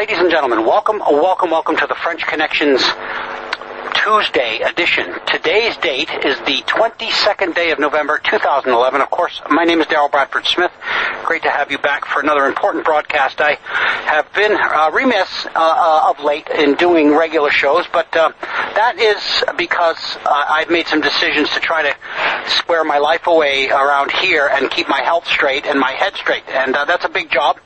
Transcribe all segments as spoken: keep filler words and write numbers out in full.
ladies and gentlemen, welcome, welcome, welcome to the French Connections Tuesday edition. Today's date is the twenty-second day of November, two thousand eleven. Of course, my name is Darrell Bradford Smith. Great to have you back for another important broadcast. I have been uh, remiss uh, uh, of late in doing regular shows, but uh, that is because uh, I've made some decisions to try to square my life away around here and keep my health straight and my head straight, and uh, that's a big job.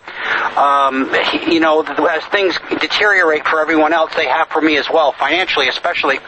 Um, you know, as things deteriorate for everyone else, they have for me as well, financially especially.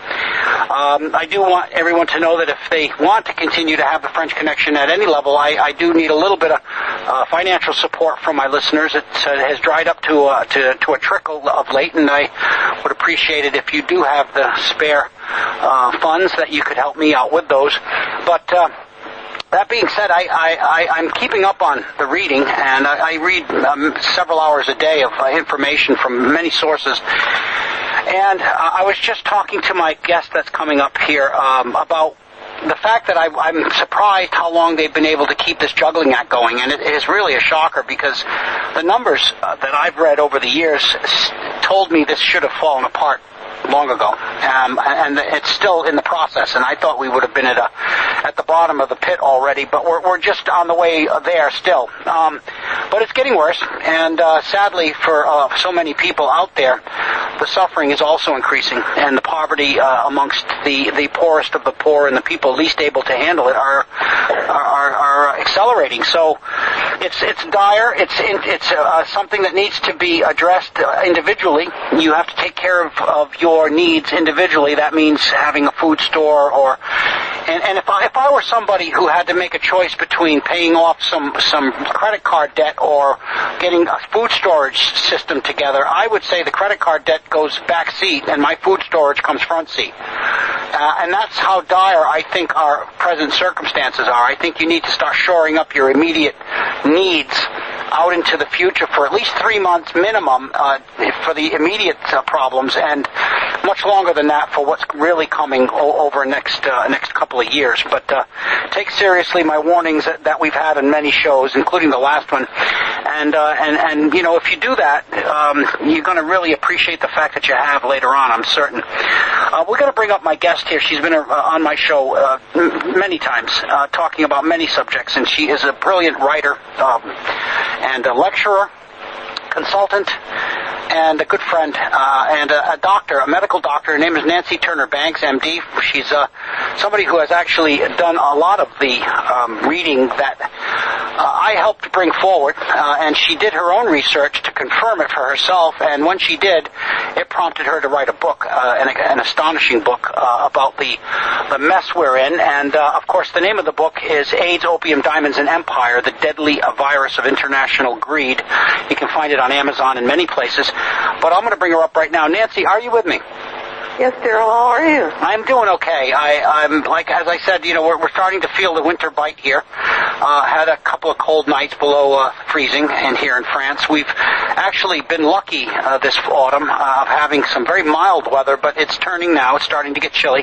Um, I do want everyone to know that if they want to continue to have the French Connection at any level, I, I do need a little bit of uh, financial support from my listeners. It uh, has dried up to, uh, to to a trickle of late, and I would appreciate it if you do have the spare uh, funds that you could help me out with those. But uh, that being said, I, I, I, I'm keeping up on the reading, and I, I read um, several hours a day of uh, information from many sources. And uh, I was just talking to my guest that's coming up here um, about the fact that I, I'm surprised how long they've been able to keep this juggling act going, and it, it is really a shocker because the numbers uh, that I've read over the years s- told me this should have fallen apart long ago, um, and it's still in the process, and I thought we would have been at a, at the bottom of the pit already, but we're, we're just on the way there still. Um, but it's getting worse, and uh, sadly for uh, so many people out there, the suffering is also increasing, and the poverty uh, amongst the, the poorest of the poor and the people least able to handle it are are, are accelerating. So it's it's dire. It's it's uh, something that needs to be addressed individually. You have to take care of, of your needs individually. That means having a food store, or and, and if I if I were somebody who had to make a choice between paying off some some credit card debt or getting a food storage system together, I would say the credit card debt goes back seat and my food storage comes front seat. Uh, and that's how dire I think our present circumstances are. I think you need to start shoring up your immediate needs out into the future for at least three months minimum uh, for the immediate uh, problems, and much longer than that for what's really coming o- over next uh, next couple of years. But uh, take seriously my warnings that, that we've had in many shows, including the last one. And uh, and and you know, if you do that, um, you're going to really appreciate the fact that you have later on, I'm certain. Uh, we're going to bring up my guest here. She's been uh, on my show uh, m- many times, uh, talking about many subjects, and she is a brilliant writer um, and a lecturer, consultant, and a good friend, uh, and a, a doctor, a medical doctor. Her name is Nancy Turner Banks, M D. She's uh, somebody who has actually done a lot of the um, reading that uh, I helped bring forward, uh, and she did her own research to confirm it for herself, and when she did, it prompted her to write a book, uh, an, an astonishing book uh, about the, the mess we're in, and uh, of course the name of the book is AIDS, Opium, Diamonds, and Empire, the Deadly Virus of International Greed. You can find it on Amazon and many places. But I'm going to bring her up right now. Nancy, are you with me? Yes, Darrell, how are you? I'm doing okay. I, I'm, like, as I said, you know, we're, we're starting to feel the winter bite here. Uh, had a couple of cold nights below uh, freezing and here in France. We've actually been lucky uh, this autumn uh, of having some very mild weather, but it's turning now. It's starting to get chilly.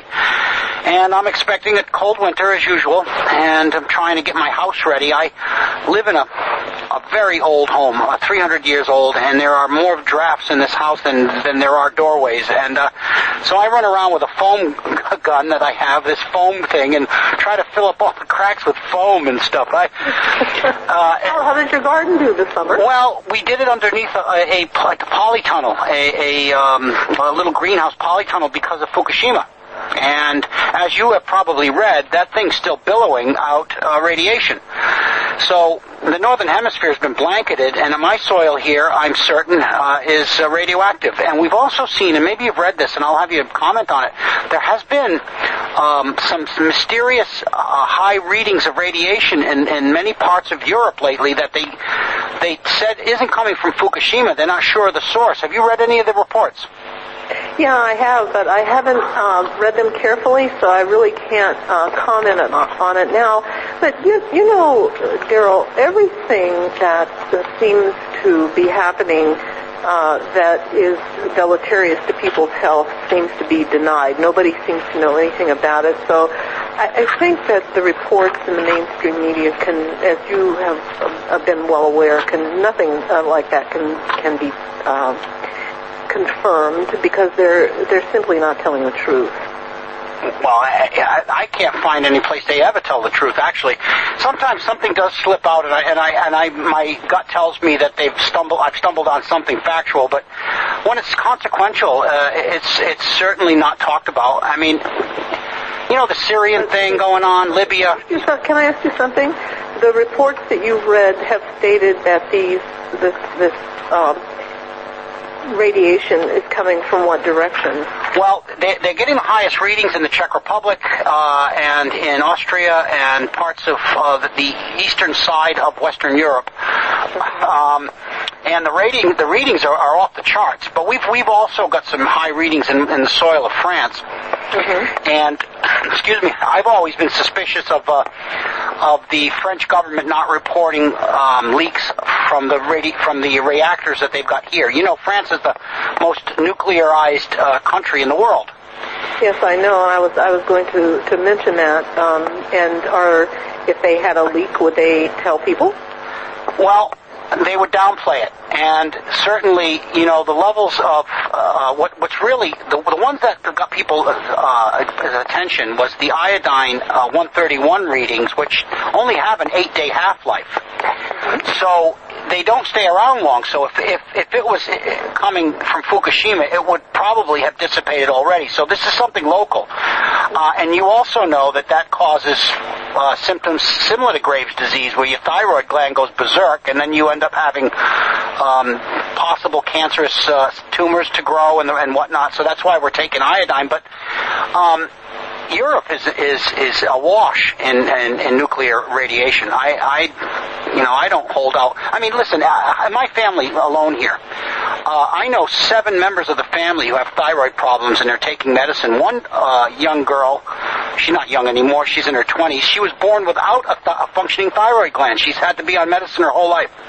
And I'm expecting a cold winter as usual, and I'm trying to get my house ready. I live in a, a very old home, uh, three hundred years old, and there are more drafts in this house than, than there are doorways. And uh, so I run around with a foam gun that I have, this foam thing, and try to fill up all the cracks with foam and stuff. I, uh, how, how did your garden do this summer? Well, we did it underneath a, a, a like a polytunnel, a, a, um, a little greenhouse polytunnel because of Fukushima. And as you have probably read, that thing's still billowing out uh, radiation. So the northern hemisphere has been blanketed, and my soil here, I'm certain, uh, is uh, radioactive. And we've also seen, and maybe you've read this, and I'll have you comment on it, there has been um, some, some mysterious uh, high readings of radiation in, in many parts of Europe lately that they they said isn't coming from Fukushima. They're not sure of the source. Have you read any of the reports? Yeah, I have, but I haven't uh, read them carefully, so I really can't uh, comment on it now. But you, you know, Darrell, everything that uh, seems to be happening uh, that is deleterious to people's health seems to be denied. Nobody seems to know anything about it. So I, I think that the reports in the mainstream media can, as you have uh, been well aware, can nothing uh, like that can can be. Uh, confirmed because they're they're simply not telling the truth. Well, I, I can't find any place they ever tell the truth. Actually, sometimes something does slip out, and I and I and I my gut tells me that they've stumbled. I've stumbled on something factual, but when it's consequential, uh, it's it's certainly not talked about. I mean, you know, the Syrian thing going on, Libya. Can I ask you something? The reports that you've read have stated that these this this. Um, radiation is coming from what direction? Well, they, they're getting the highest readings in the Czech Republic uh, and in Austria and parts of uh, the eastern side of Western Europe. Um, and the rating, the readings are, are off the charts. But we've we've also got some high readings in, in the soil of France. Mm-hmm. And excuse me, I've always been suspicious of uh, of the French government not reporting um, leaks from the radi- from the reactors that they've got here. You know, France is the most nuclearized uh, country in the world. Yes, I know. I was I was going to, to mention that. Um, and are if they had a leak, would they tell people? Well, they would downplay it, and certainly, you know, the levels of uh, what what's really the, the ones that got people uh, attention was the iodine uh, one thirty-one readings, which only have an eight-day half-life. So they don't stay around long. So if if if it was coming from Fukushima, it would probably have dissipated already. So this is something local, uh, and you also know that that causes uh, symptoms similar to Graves' disease, where your thyroid gland goes berserk, and then you end up having um, possible cancerous uh, tumors to grow and and whatnot. So that's why we're taking iodine, but. Um, Europe is is is awash in, in, in nuclear radiation. I, I, you know, I don't hold out. I mean, listen, I, my family alone here. Uh, I know seven members of the family who have thyroid problems, and they're taking medicine. One uh, young girl, she's not young anymore. She's in her twenties. She was born without a, th- a functioning thyroid gland. She's had to be on medicine her whole life.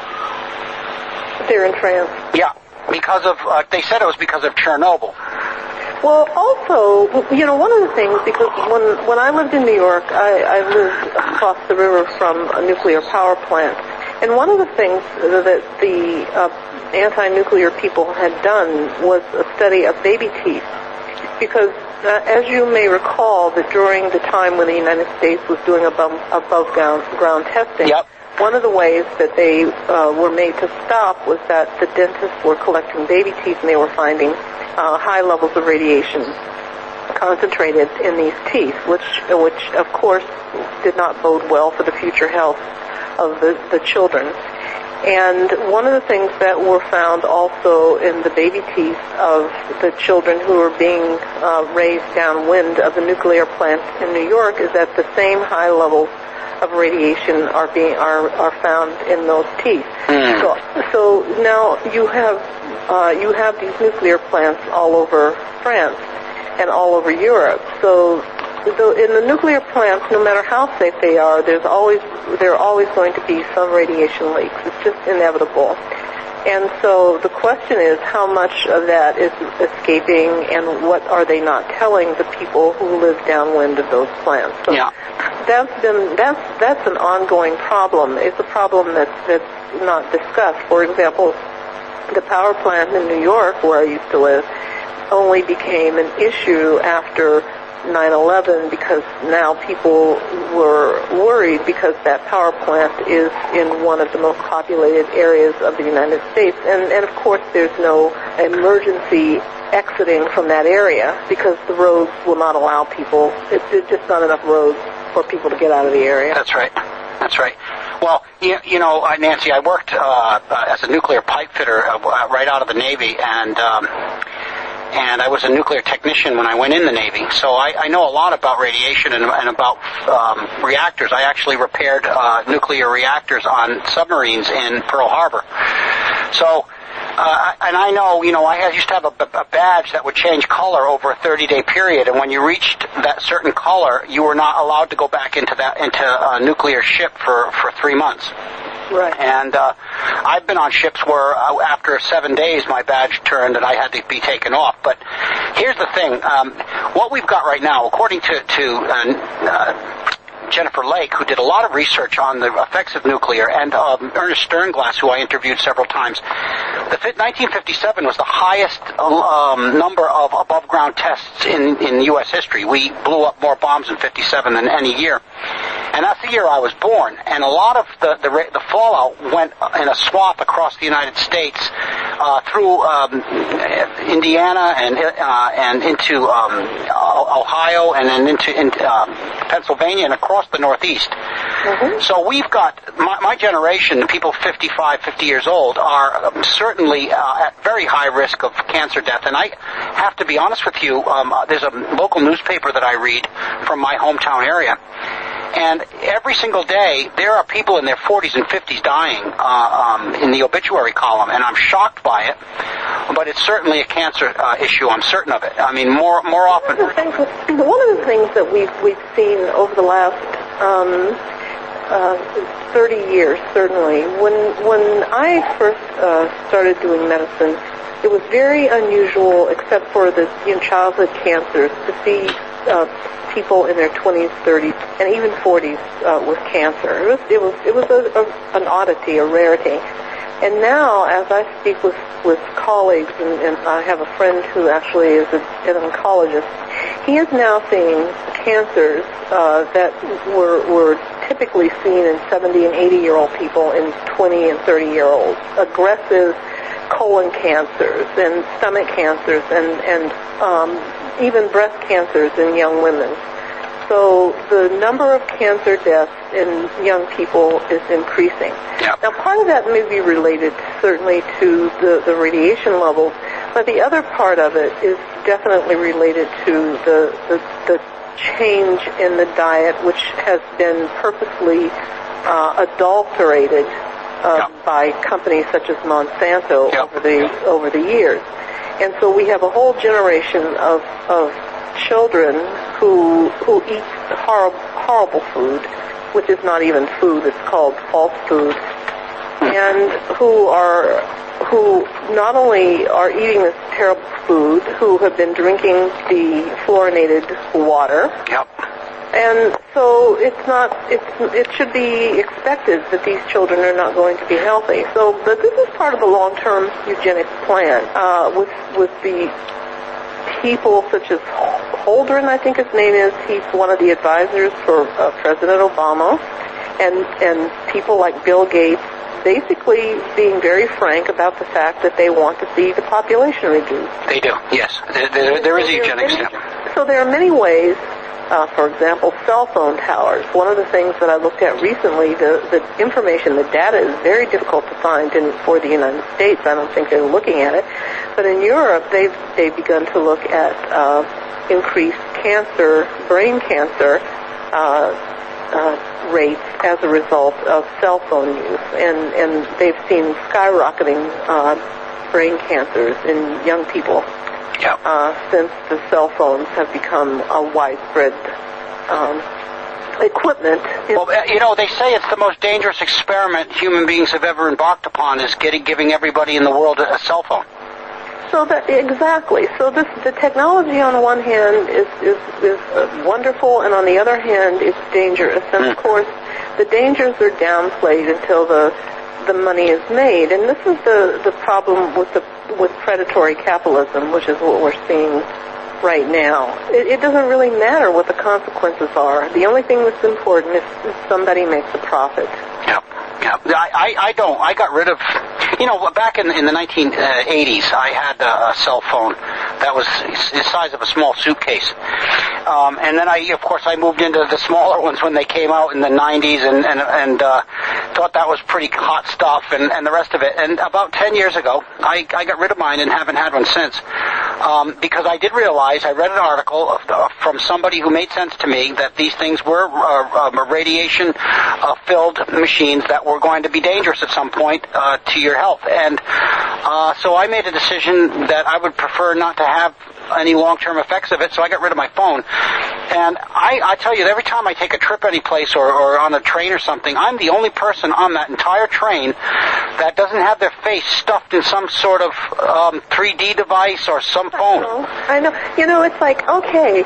They're in France. Yeah, because of. Uh, they said it was because of Chernobyl. Well, also, you know, one of the things, because when when I lived in New York, I, I lived across the river from a nuclear power plant, and one of the things that the uh, anti-nuclear people had done was a study of baby teeth, because uh, as you may recall, that during the time when the United States was doing above, above ground, ground testing, yep. One of the ways that they uh, were made to stop was that the dentists were collecting baby teeth, and they were finding uh, high levels of radiation concentrated in these teeth, which, which of course did not bode well for the future health of the, the children. And one of the things that were found also in the baby teeth of the children who were being uh, raised downwind of the nuclear plants in New York is that the same high levels of radiation are being are, are found in those teeth. Mm. So, so now you have uh, you have these nuclear plants all over France and all over Europe. So, so in the nuclear plants, no matter how safe they are, there's always there are always going to be some radiation leaks. It's just inevitable. And so the question is, how much of that is escaping, and what are they not telling the people who live downwind of those plants? So yeah. that's been that's that's an ongoing problem. It's a problem that's that's not discussed. For example, the power plant in New York, where I used to live, only became an issue after nine eleven, because now people were worried because that power plant is in one of the most populated areas of the United States. And, and of course, there's no emergency exiting from that area because the roads will not allow people. It's, there's just not enough roads for people to get out of the area. That's right. That's right. Well, you, you know, Nancy, I worked uh, as a nuclear pipe fitter uh, right out of the Navy, and um, and I was a nuclear technician when I went in the Navy, so I, I know a lot about radiation and, and about um, reactors. I actually repaired uh, nuclear reactors on submarines in Pearl Harbor. So, uh, and I know, you know, I used to have a, a badge that would change color over a thirty-day period, and when you reached that certain color, you were not allowed to go back into that into a nuclear ship for, for three months. Right. And uh, I've been on ships where uh, after seven days my badge turned and I had to be taken off. But here's the thing. Um, what we've got right now, according to, to uh, uh, Jennifer Lake, who did a lot of research on the effects of nuclear, and um, Ernest Sternglass, who I interviewed several times. The nineteen fifty-seven was the highest um, number of above-ground tests in, in U S history. We blew up more bombs in fifty-seven than any year. And that's the year I was born. And a lot of the, the, the fallout went in a swath across the United States uh, through um, Indiana and uh, and into um, Ohio and then into in, uh, Pennsylvania and across the Northeast. Mm-hmm. So we've got, my, my generation, the people fifty-five, fifty years old, are um, certainly uh, at very high risk of cancer death. And I have to be honest with you, um, there's a local newspaper that I read from my hometown area. And every single day, there are people in their forties and fifties dying uh, um, in the obituary column, and I'm shocked by it. But it's certainly a cancer uh, issue. I'm certain of it. I mean, more more often. One of the things, one of the things that we've we've seen over the last um, uh, thirty years, certainly, when when I first uh, started doing medicine, it was very unusual, except for the you know, childhood cancers, to see Uh, people in their twenties, thirties, and even forties uh, with cancer. It was it was it was a, a, an oddity, a rarity. And now, as I speak with with colleagues, and, and I have a friend who actually is a, an oncologist, he is now seeing cancers uh, that were were typically seen in seventy and eighty year old people in twenty and thirty year olds. Aggressive colon cancers and stomach cancers and and um, even breast cancers in young women. So the number of cancer deaths in young people is increasing. Yep. Now, part of that may be related certainly to the, the radiation levels, but the other part of it is definitely related to the, the, the change in the diet, which has been purposely uh, adulterated uh, yep. by companies such as Monsanto yep. over the over the years. And so we have a whole generation of, of children who who eat horrible, horrible food, which is not even food, it's called false food, and who are who not only are eating this terrible food, who have been drinking the fluorinated water. Yep. And so it's not, it's, it should be expected that these children are not going to be healthy. So, but this is part of the long-term eugenics plan, uh, with, with the people such as Holdren, I think his name is. He's one of the advisors for uh, President Obama, and, and people like Bill Gates, basically being very frank about the fact that they want to see the population reduced. They do, yes. There, there, there is so eugenics. Many, so there are many ways. Uh, for example, cell phone towers. One of the things that I looked at recently, the, the information, the data is very difficult to find in, for the United States. I don't think they're looking at it. But in Europe, they've, they've begun to look at uh, increased cancer, brain cancer uh, uh, rates as a result of cell phone use. And, and they've seen skyrocketing uh, brain cancers in young people. Yep. Uh, since the cell phones have become a widespread um, equipment. Well, you know, they say it's the most dangerous experiment human beings have ever embarked upon, is getting giving everybody in the world a, a cell phone. So that exactly. So this the technology on the one hand is is, is wonderful, and on the other hand, it's dangerous. And mm. of course, the dangers are downplayed until the the money is made. And this is the the problem with the with predatory capitalism, which is what we're seeing right now. It, it doesn't really matter what the consequences are. The only thing that's important is, is somebody makes a profit. Yeah, yeah. I, I, I don't. I got rid of. You know, back in, in the nineteen eighties, I had a, a cell phone that was the size of a small suitcase. Um, and then, I, of course, I moved into the smaller ones when they came out in the nineties and, and, and uh, thought that was pretty hot stuff and, and the rest of it. And about ten years ago, I, I got rid of mine and haven't had one since. Um, because I did realize, I read an article of, uh, from somebody who made sense to me that these things were uh, um, radiation-filled uh, machines that were going to be dangerous at some point uh, to your health. And uh, so I made a decision that I would prefer not to have any long-term effects of it, so I got rid of my phone. And I, I tell you, every time I take a trip anyplace or, or on a train or something, I'm the only person on that entire train that doesn't have their face stuffed in some sort of um, three D device or some phone. I know. I know. You know, it's like, okay,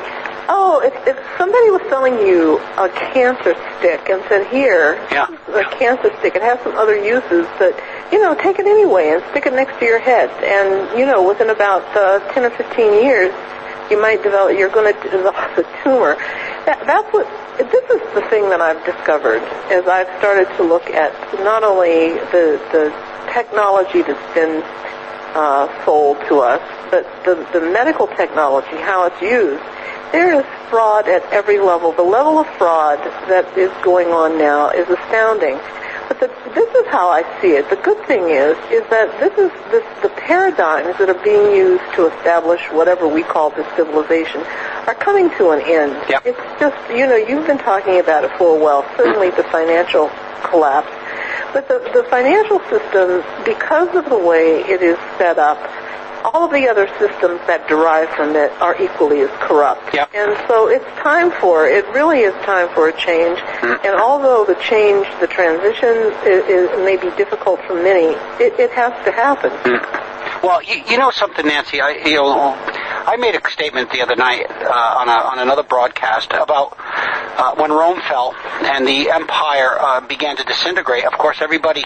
Oh, if, if somebody was selling you a cancer stick and said, here, yeah. a cancer stick, it has some other uses, but, you know, take it anyway and stick it next to your head. And, you know, within about uh, ten or fifteen years, you might develop, you're going to develop a tumor. That, that's what, this is the thing that I've discovered as I've started to look at not only the, the technology that's been uh, sold to us, but the, the medical technology, how it's used. There is fraud at every level. The level of fraud that is going on now is astounding. But the, this is how I see it. The good thing is, is that this is this, the paradigms that are being used to establish whatever we call this civilization are coming to an end. Yep. It's just, you know, you've been talking about it for a while, certainly the financial collapse. But the, the financial system, because of the way it is set up, all of the other systems that derive from it are equally as corrupt. Yep. And so it's time for, it really is time for a change. Mm. And although the change, the transition is, is, may be difficult for many, it, it has to happen. Mm. Well, you, you know something, Nancy, I, you know, I made a statement the other night uh, on, a, on another broadcast about uh, when Rome fell and the empire uh, began to disintegrate. Of course, everybody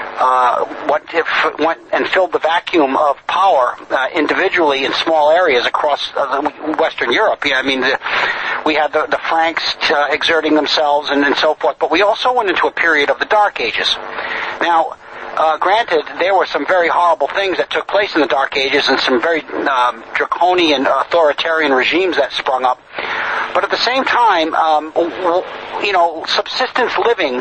uh, went, went and filled the vacuum of power uh, individually in small areas across uh, Western Europe. Yeah, I mean, the, we had the, the Franks uh, exerting themselves and, and so forth, but we also went into a period of the Dark Ages. Now, Uh, granted, there were some very horrible things that took place in the Dark Ages and some very um, draconian authoritarian regimes that sprung up. But at the same time, um, you know, subsistence living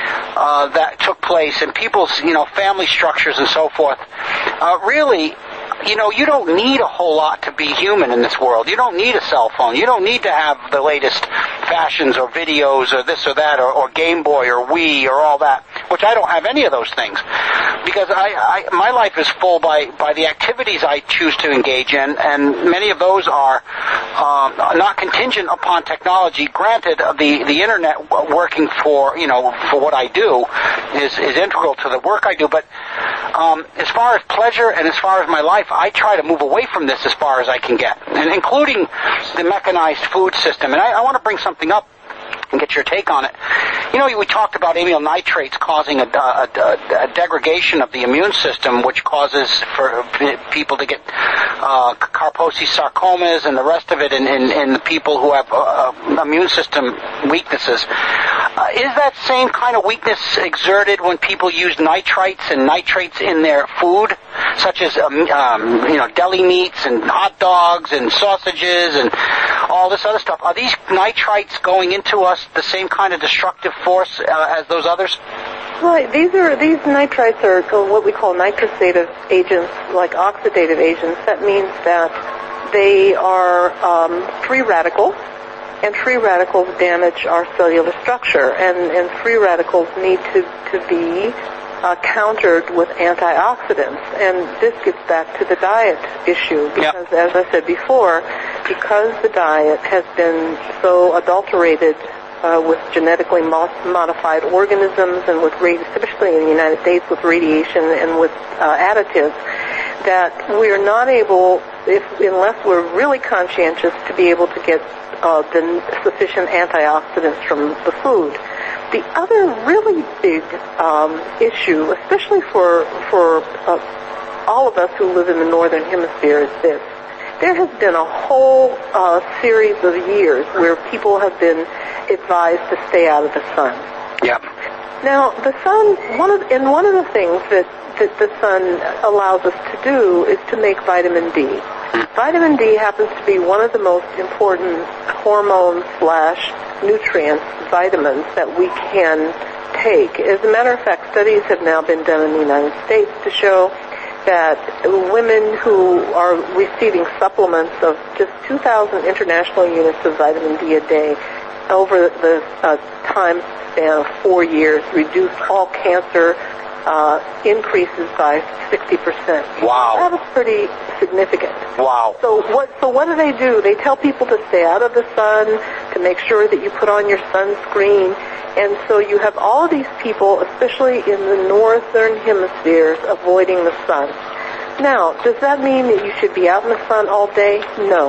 uh, that took place and people's, you know, family structures and so forth, uh, really, you know, you don't need a whole lot to be human in this world. You don't need a cell phone. You don't need to have the latest fashions or videos or this or that or, or Game Boy or Wii or all that, which I don't have any of those things. Because I, I, my life is full by, by the activities I choose to engage in, and many of those are um, not contingent upon technology. Granted, the, the internet working for, you know, for what I do is, is integral to the work I do, but um, as far as pleasure and as far as my life, I try to move away from this as far as I can get, and including the mechanized food system. And I, I want to bring something up and get your take on it. You know, we talked about amyl nitrates causing a, a, a, a degradation of the immune system, which causes for people to get uh, Kaposi sarcomas and the rest of it in, in, in the people who have uh, immune system weaknesses. Uh, is that same kind of weakness exerted when people use nitrites and nitrates in their food, such as um, um, you know, deli meats and hot dogs and sausages and all this other stuff? Are these nitrites going into us the same kind of destructive force uh, as those others? Right. These are these nitrites are what we call nitrosative agents, like oxidative agents. That means that they are um, free radicals, and free radicals damage our cellular structure, and, and free radicals need to, to be uh, countered with antioxidants. And this gets back to the diet issue, because yep. as I said before, because the diet has been so adulterated Uh, with genetically modified organisms and with, especially in the United States, with radiation and with uh, additives, that we are not able, if, unless we're really conscientious, to be able to get uh, the sufficient antioxidants from the food. The other really big um, issue, especially for for uh, all of us who live in the Northern Hemisphere, is this. There has been a whole uh, series of years where people have been advised to stay out of the sun. Yep. Now, the sun, one of, and one of the things that, that the sun allows us to do is to make vitamin D. Vitamin D happens to be one of the most important hormones slash nutrients, vitamins, that we can take. As a matter of fact, studies have now been done in the United States to show that women who are receiving supplements of just two thousand international units of vitamin D a day over the uh, time span of four years reduced all cancer uh, increases by sixty percent. Wow. That is pretty significant. Wow. So what, so what do they do? They tell people to stay out of the sun, to make sure that you put on your sunscreen. And so you have all of these people, especially in the northern hemispheres, avoiding the sun. Now, does that mean that you should be out in the sun all day? No.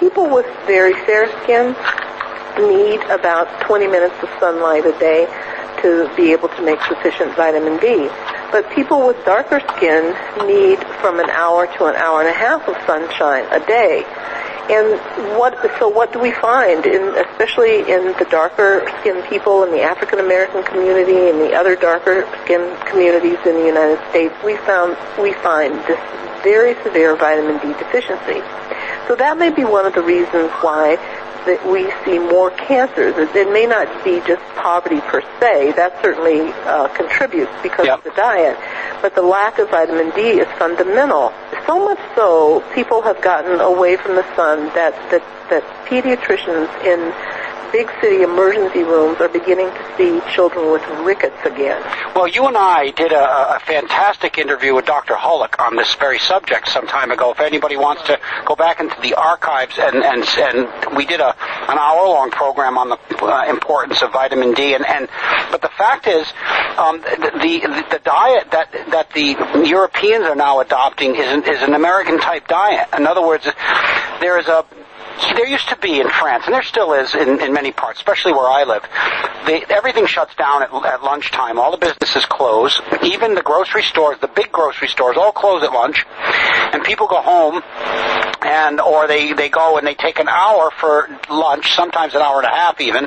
people with very fair skin need about twenty minutes of sunlight a day to be able to make sufficient vitamin D. But people with darker skin need from an hour to an hour and a half of sunshine a day. And what, so what do we find, in, especially in the darker skinned people in the African American community and the other darker skinned communities in the United States? We found, we find this very severe vitamin D deficiency. So that may be one of the reasons why that we see more cancers. It may not be just poverty per se. That certainly uh, contributes because yep. of the diet. But the lack of vitamin D is fundamental. So much so, people have gotten away from the sun that, that, that pediatricians in big city emergency rooms are beginning to see children with rickets again. Well, you and I did a, a fantastic interview with Doctor Hullock on this very subject some time ago. If anybody wants to go back into the archives, and and, and we did a an hour-long program on the uh, importance of vitamin D. And, and but the fact is, um, the, the the diet that that the Europeans are now adopting is an, is an American-type diet. In other words, there is a There used to be in France, and there still is in, in many parts, especially where I live. They, everything shuts down at, at lunchtime. All the businesses close. Even the grocery stores, the big grocery stores, all close at lunch. And people go home, and or they, they go and they take an hour for lunch, sometimes an hour and a half even,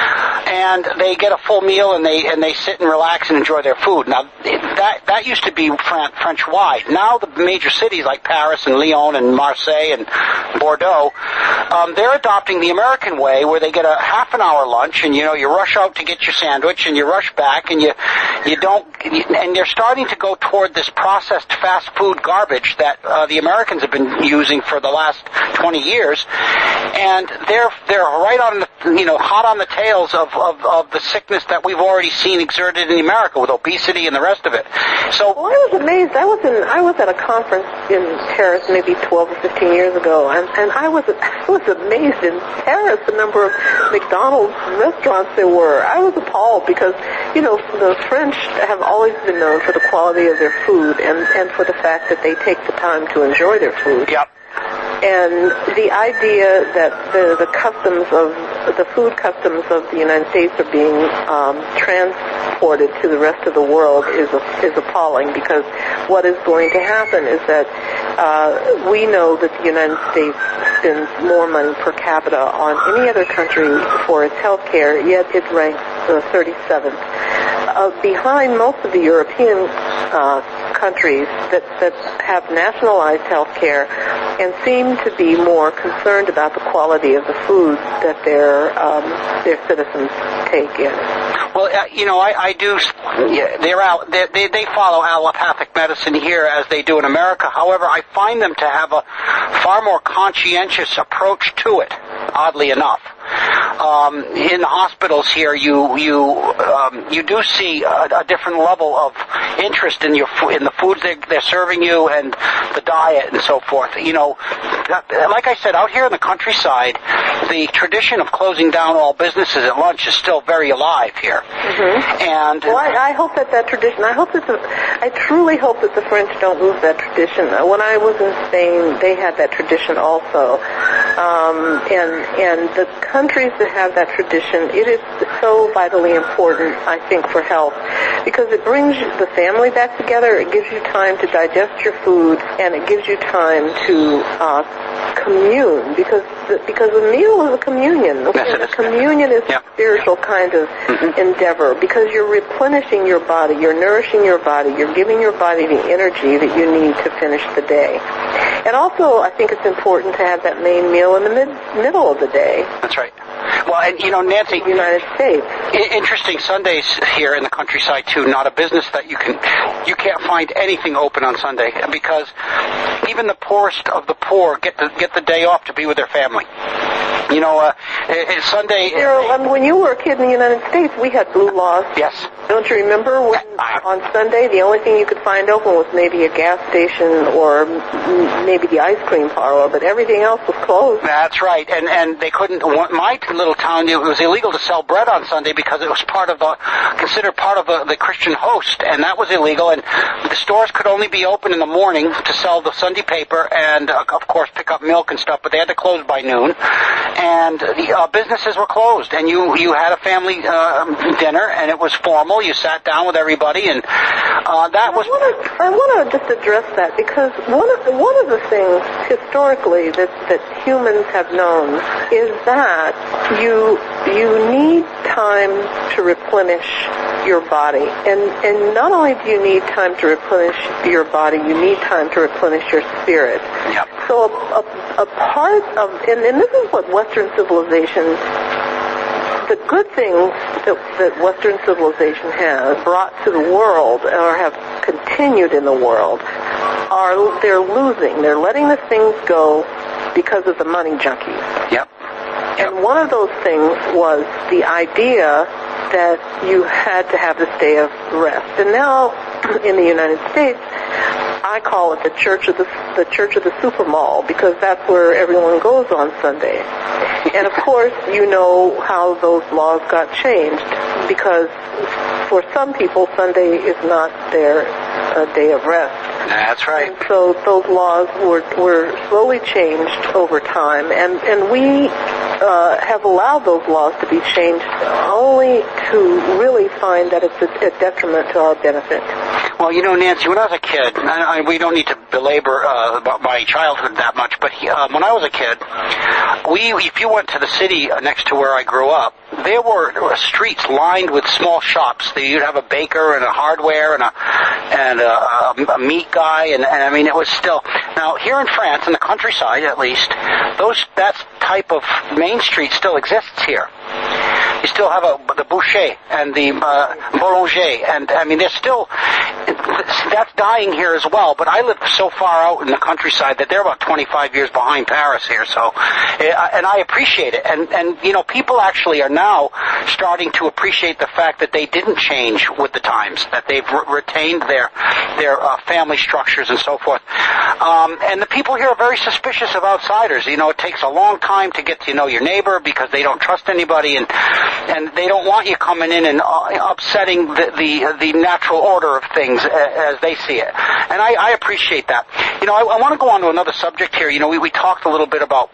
and they get a full meal and they and they sit and relax and enjoy their food. Now that that used to be French wide. Now the major cities like Paris and Lyon and Marseille and Bordeaux, Um, they're adopting the American way, where they get a half an hour lunch, and you know you rush out to get your sandwich, and you rush back, and you you don't, and they're starting to go toward this processed fast food garbage that uh, the Americans have been using for the last twenty years, and they're they're right on the you know hot on the tails of, of, of the sickness that we've already seen exerted in America with obesity and the rest of it. So well, I was amazed. I was in I was at a conference in Paris maybe twelve or fifteen years ago, and and I was. I was amazed in Paris the number of McDonald's restaurants there were. I was appalled because, you know, the French have always been known for the quality of their food and, and for the fact that they take the time to enjoy their food. Yep. And the idea that the, the customs of, the food customs of the United States are being um, transported to the rest of the world is is appalling, because what is going to happen is that uh, we know that the United States spends more money per capita on any other country for its health care, yet it ranks uh, thirty-seventh. Uh, behind most of the European uh, countries that, that have nationalized health care and seem to be more concerned about the quality of the food that their um, their citizens take in. Well, uh, you know, I, I do. Yeah, they're out. They, they they follow allopathic medicine here as they do in America. However, I find them to have a far more conscientious approach to it. Oddly enough. Um, in the hospitals here, you you um, you do see a, a different level of interest in your in the foods they, they're serving you and the diet and so forth. You know, like I said, out here in the countryside, the tradition of closing down all businesses at lunch is still very alive here. Mm-hmm. And well, I, I hope that that tradition. I hope that the, I truly hope that the French don't lose that tradition. When I was in Spain, they had that tradition also, um, and and the countries that have that tradition, it is so vitally important, I think, for health, because it brings the family back together. It gives you time to digest your food, and it gives you time to uh, commune, because the, because a meal is a communion. Yes, it is. A communion is yep. a spiritual kind of mm-hmm. endeavor, because you're replenishing your body, you're nourishing your body, you're giving your body the energy that you need to finish the day. And also, I think it's important to have that main meal in the mid, middle of the day. That's right. Well, and you know, Nancy, the United States. I- interesting Sundays here in the countryside too. Not a business that you can, you can't find anything open on Sunday, because even the poorest of the poor get the get the day off to be with their family. You know, uh, it, Sunday... Daryl, um, when you were a kid in the United States, we had blue laws. Yes. Don't you remember when on Sunday the only thing you could find open was maybe a gas station or m- maybe the ice cream parlor, but everything else was closed? That's right, and and they couldn't. My little town, it was illegal to sell bread on Sunday because it was part of the considered part of the, the Christian host, and that was illegal. And the stores could only be open in the morning to sell the Sunday paper and, uh, of course, pick up milk and stuff. But they had to close by noon, and the uh, businesses were closed. And you you had a family uh, dinner, and it was formal. You sat down with everybody, and uh, that was... I want to just address that, because one of the, one of the things historically that, that humans have known is that you you need time to replenish your body. And, and not only do you need time to replenish your body, you need time to replenish your spirit. Yep. So a, a, a part of... And, and this is what Western civilization... The good things that, that Western civilization has brought to the world or have continued in the world are they're losing. They're letting the things go because of the money junkies. Yep. Yep. And one of those things was the idea that you had to have this day of rest. And now in the United States, I call it the church of the the church of the super mall, because that's where everyone goes on Sunday. And of course, you know how those laws got changed, because for some people, Sunday is not their uh, day of rest. That's right. And so those laws were were slowly changed over time, and and we uh, have allowed those laws to be changed only to really find that it's a, a detriment to our benefit. Well, you know, Nancy, when I was a kid, and I, we don't need to belabor uh, about my childhood that much, but uh, when I was a kid, we, if you went to the city next to where I grew up, there were, there were streets lined with small shops. You'd have a baker and a hardware and a and a, a, a meat guy, and, and I mean, it was still. Now, here in France, in the countryside at least, those that type of main street still exists here. You still have a, the boucher and the uh, boulanger, and I mean, there's still, that's dying here as well, but I live so far out in the countryside that they're about twenty-five years behind Paris here, so, and I appreciate it, and, and you know, people actually are now starting to appreciate the fact that they didn't change with the times, that they've re- retained their, their uh, family structures and so forth, um, and the people here are very suspicious of outsiders. You know, it takes a long time to get to know your neighbor because they don't trust anybody, and and they don't want you coming in and uh, upsetting the, the the natural order of things as they see it. And I, I appreciate that. You know, I, I want to go on to another subject here. You know, we, we talked a little bit about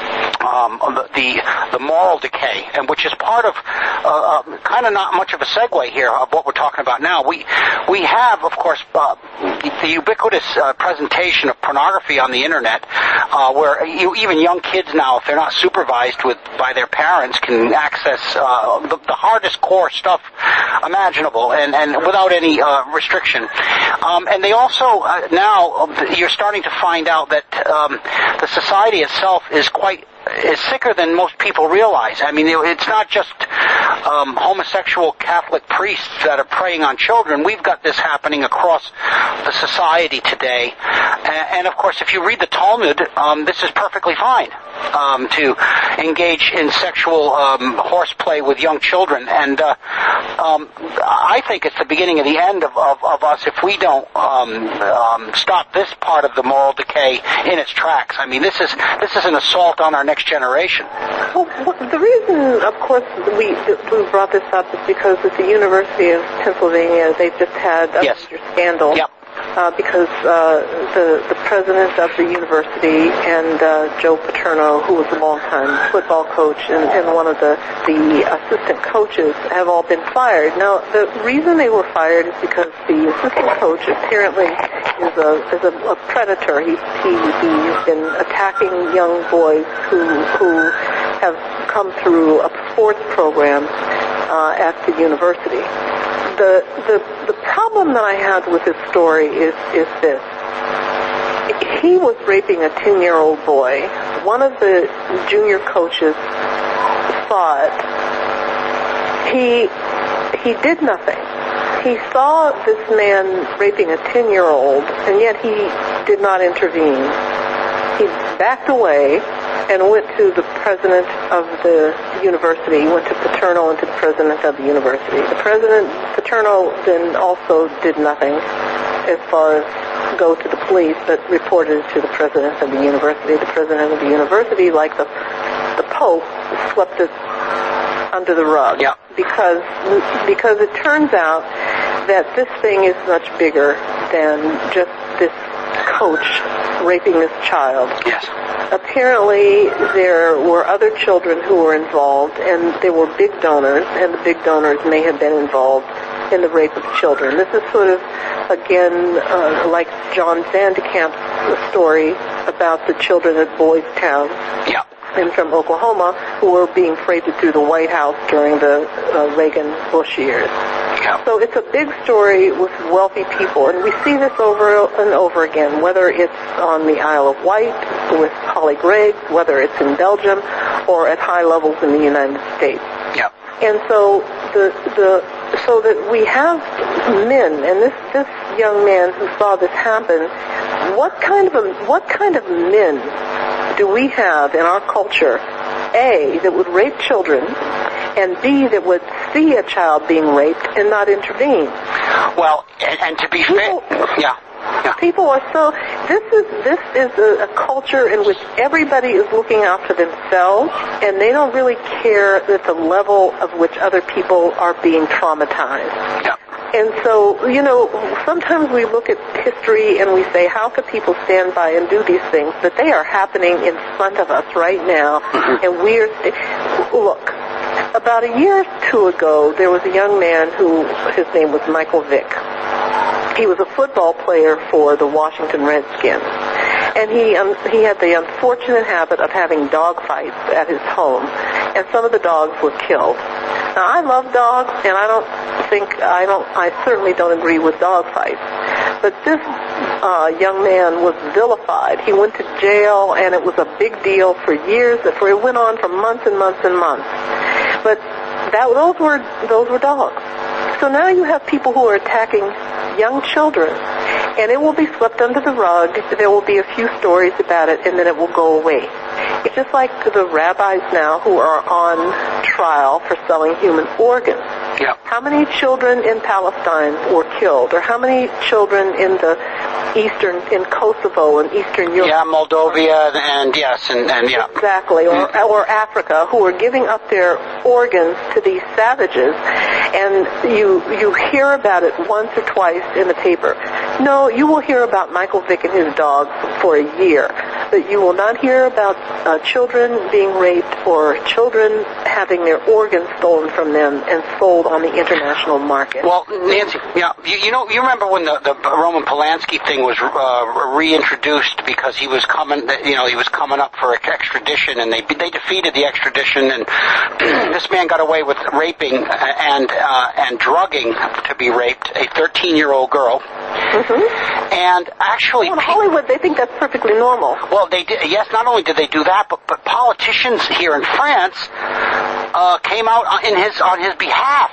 um, the, the the moral decay, and which is part of uh, uh, kind of not much of a segue here of what we're talking about now. We we have, of course, uh, the ubiquitous uh, presentation of pornography on the internet, uh, where you, even young kids now, if they're not supervised with by their parents, can access uh, the, the hardest core stuff imaginable, and, and without any uh, restriction. Um, and they also uh, now you're starting to find out that um, the society itself is quite is sicker than most people realize. I mean, it's not just um, homosexual Catholic priests that are preying on children. We've got this happening across the society today. And, and of course, if you read the Talmud, um, this is perfectly fine um, to engage in sexual um, horseplay with young children. And uh, um, I think it's the beginning of the end of, of, of us if we don't um, um, stop this part of the moral decay in its tracks. I mean, this is this is an assault on our next generation. Well, the reason, of course, we we brought this up is because at the University of Pennsylvania, they've just had a yes. major scandal. Yep. Uh, because uh, the the president of the university and uh, Joe Paterno, who was a longtime football coach, and, and one of the the assistant coaches have all been fired. Now, the reason they were fired is because the assistant coach apparently is a is a, a predator. He he he's been attacking young boys who who have come through a sports program uh, at the university. The, the the problem that I had with this story is is this. He was raping a ten-year-old boy. One of the junior coaches saw it. He he did nothing. He saw this man raping a ten-year-old, and yet he did not intervene. He backed away, and went to the president of the university, went to Paterno and to the president of the university. The president, Paterno, then also did nothing as far as go to the police, but reported to the president of the university. The president of the university, like the the Pope, swept it under the rug. Yeah. Because because it turns out that this thing is much bigger than just this coach raping this child. Yes. Apparently, there were other children who were involved, and there were big donors, and the big donors may have been involved in the rape of children. This is sort of, again, uh, like John Vandecamp's story about the children at Boys Town. Yeah. And from Oklahoma, who were being paraded through the White House during the uh, Reagan-Bush years. Yeah. So it's a big story with wealthy people, and we see this over and over again, whether it's on the Isle of Wight with Holly Gregg, whether it's in Belgium, or at high levels in the United States. Yeah. And so the the so that we have men, and this this young man who saw this happen, what kind of a, what kind of men do we have in our culture, A, that would rape children, and B, that would see a child being raped and not intervene? Well, and, and to be fair, yeah. Yeah. People are so, this is this is a, a culture in which everybody is looking out for themselves, and they don't really care at the level of which other people are being traumatized. Yeah. And so, you know, sometimes we look at history and we say, how could people stand by and do these things? But they are happening in front of us right now, mm-hmm. and we're, st- look, about a year or two ago, there was a young man who, his name was Michael Vick. He was a football player for the Washington Redskins. And he um, he had the unfortunate habit of having dog fights at his home, and some of the dogs were killed. Now, I love dogs, and I don't think, I don't, I certainly don't agree with dog fights. But this uh, young man was vilified. He went to jail, and it was a big deal for years, for it went on for months and months and months. But that, those were, those were dogs. So now you have people who are attacking young children, and it will be swept under the rug. There will be a few stories about it, and then it will go away. It's just like the rabbis now who are on trial for selling human organs. Yeah. How many children in Palestine were killed, or how many children in the eastern, in Kosovo and Eastern Europe? Yeah, Moldova, and yes, and, and yeah. Exactly, or, mm. or Africa, who are giving up their organs to these savages, and you you hear about it once or twice in the paper. No, you will hear about Michael Vick and his dog for a year, but you will not hear about uh, children being raped or children having their organs stolen from them and sold on the international market. Well, Nancy, yeah, you, you know, you remember when the, the Roman Polanski thing was uh, reintroduced because he was coming, you know, he was coming up for extradition, and they they defeated the extradition, and this man got away with raping and uh, and drugging to be raped a thirteen-year-old girl. Mm-hmm. And actually, well, in Hollywood, they think that's perfectly normal. Well, they did. Yes, not only did they do that, but but politicians here in France uh, came out in his on his behalf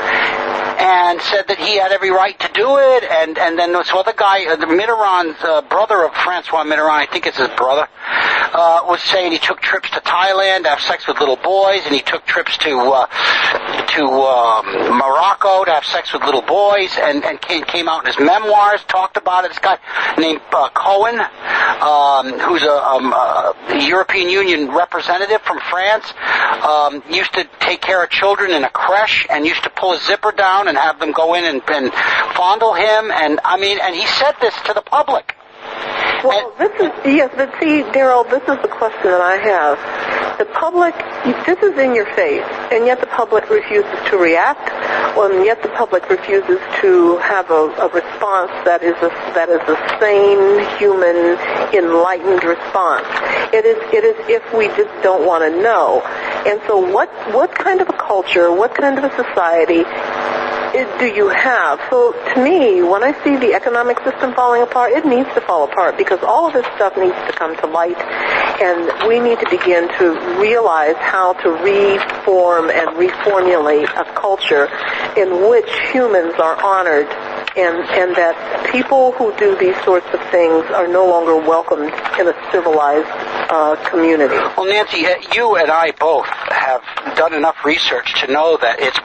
and said that he had every right to do it. And and then this other guy, uh, the Mitterrand's uh, brother of Francois Mitterrand, I think it's his brother, uh, was saying he took trips to Thailand to have sex with little boys, and he took trips to uh, to uh, Morocco to have sex with little boys, and, and came, came out in his memoirs, talked about it. This guy named uh, Cohen, um, who's a, um, a European Union representative from France, um, used to take care of children in a creche and used to pull his zipper down and have them go in and, and fondle him. And I mean, and he said this to the public. Well, this is, yes, but see, Daryl, this is the question that I have. The public, this is in your face, and yet the public refuses to react, and yet the public refuses to have a, a response that is a, that is a sane, human, enlightened response. It is, it is if we just don't want to know. And so what, what kind of a culture, what kind of a society do you have? So to me, when I see the economic system falling apart, it needs to fall apart because all of this stuff needs to come to light, and we need to begin to realize how to reform and reformulate a culture in which humans are honored, and, and that people who do these sorts of things are no longer welcomed in a civilized uh, community. Well, Nancy, you and I both have done enough research to know that it's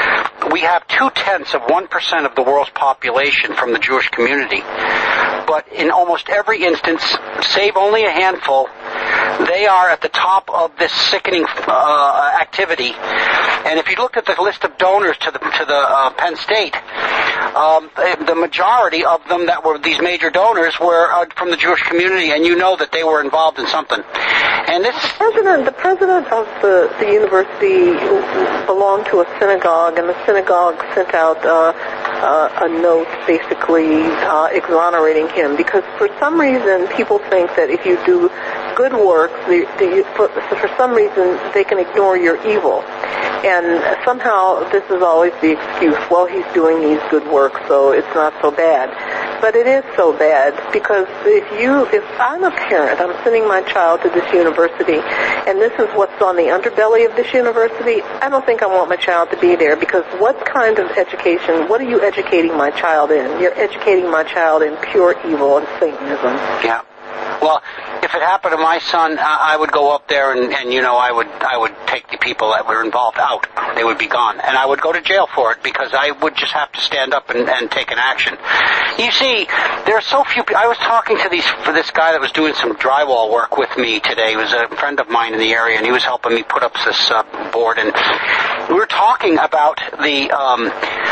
we have two-tenths of one percent of the world's population from the Jewish community. But in almost every instance, save only a handful, they are at the top of this sickening uh, activity. And if you looked at the list of donors to the to the uh, Penn State, um, the majority of them that were these major donors were uh, from the Jewish community, and you know that they were involved in something. And this the president, the president of the, the university belonged to a synagogue, and the synagogue sent out uh, uh, a note basically uh, exonerating him, because for some reason people think that if you do good work, the, the, for, for some reason they can ignore your evil. And somehow this is always the excuse, well, he's doing these good work, so it's not so bad. But it is so bad, because if you, if I'm a parent, I'm sending my child to this university, and this is what's on the underbelly of this university, I don't think I want my child to be there, because what kind of education, what are you educating my child in? You're educating my child in pure evil and Satanism. Yeah. Well, if it happened to my son, I would go up there and, and, you know, I would I would take the people that were involved out. They would be gone. And I would go to jail for it, because I would just have to stand up and, and take an action. You see, there are so few people. I was talking to these for this guy that was doing some drywall work with me today. He was a friend of mine in the area, and he was helping me put up this uh, board. And we were talking about the um,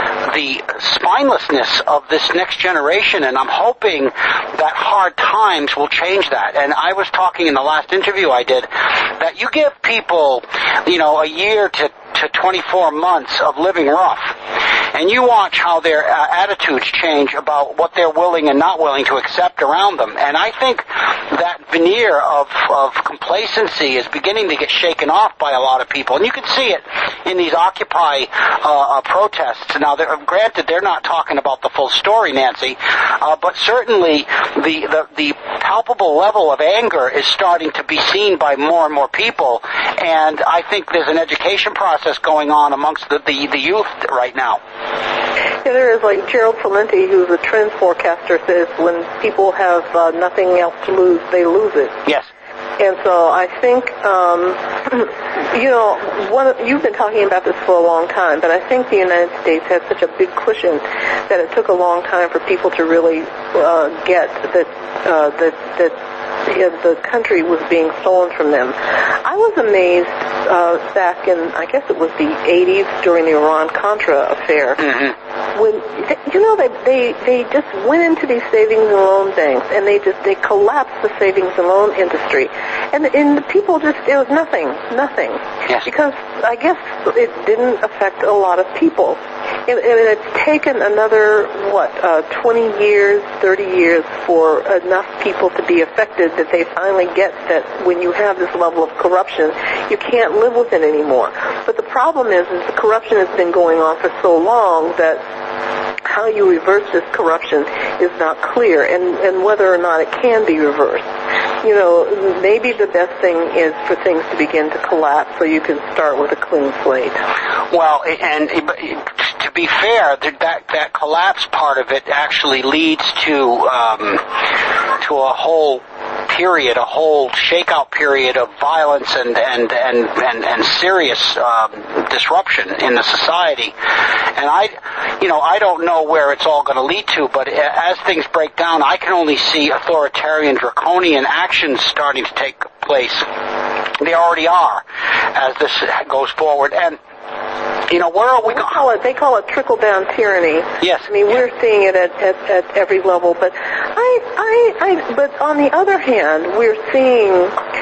the spinelessness of this next generation, and I'm hoping that hard times will change that. And I was talking in the last interview I did that you give people, you know, a year to, to twenty-four months of living rough, and you watch how their uh, attitudes change about what they're willing and not willing to accept around them. And I think that veneer of, of complacency is beginning to get shaken off by a lot of people. And you can see it in these Occupy uh, uh, protests. Now, they're, granted, they're not talking about the full story, Nancy, uh, but certainly the, the, the palpable level of anger is starting to be seen by more and more people. And I think there's an education process going on amongst the, the, the youth right now. Yeah, there is, like Gerald Celente, who's a trend forecaster, says when people have uh, nothing else to lose, they lose it. Yes. And so I think, um, you know, one of, you've been talking about this for a long time, but I think the United States has such a big cushion that it took a long time for people to really uh, get that uh, that that the country was being stolen from them. I was amazed uh, back in, I guess it was the eighties during the Iran-Contra affair, mm-hmm. when, you know, they, they they just went into these savings and loan banks, and they just, they collapsed the savings and loan industry. And, and the people just, it was nothing, nothing. Yes. Because I guess it didn't affect a lot of people. And, and it's taken another, what, uh, twenty years, thirty years for enough people to be affected that they finally get that when you have this level of corruption, you can't live with it anymore. But the problem is, is the corruption has been going on for so long that how you reverse this corruption is not clear, and, and whether or not it can be reversed. You know, maybe the best thing is for things to begin to collapse so you can start with a clean slate. Well, and to be fair, that that collapse part of it actually leads to um, to a whole period, a whole shakeout period of violence and and and and, and serious um, disruption in the society. And I, you know, I don't know where it's all going to lead to, but as things break down, I can only see authoritarian, draconian actions starting to take place. They already are, as this goes forward. And you know, where are we going? Call it, they call it trickle-down tyranny. Yes. I mean, yes. We're seeing it at, at, at every level. But I, I, I, but on the other hand, we're seeing,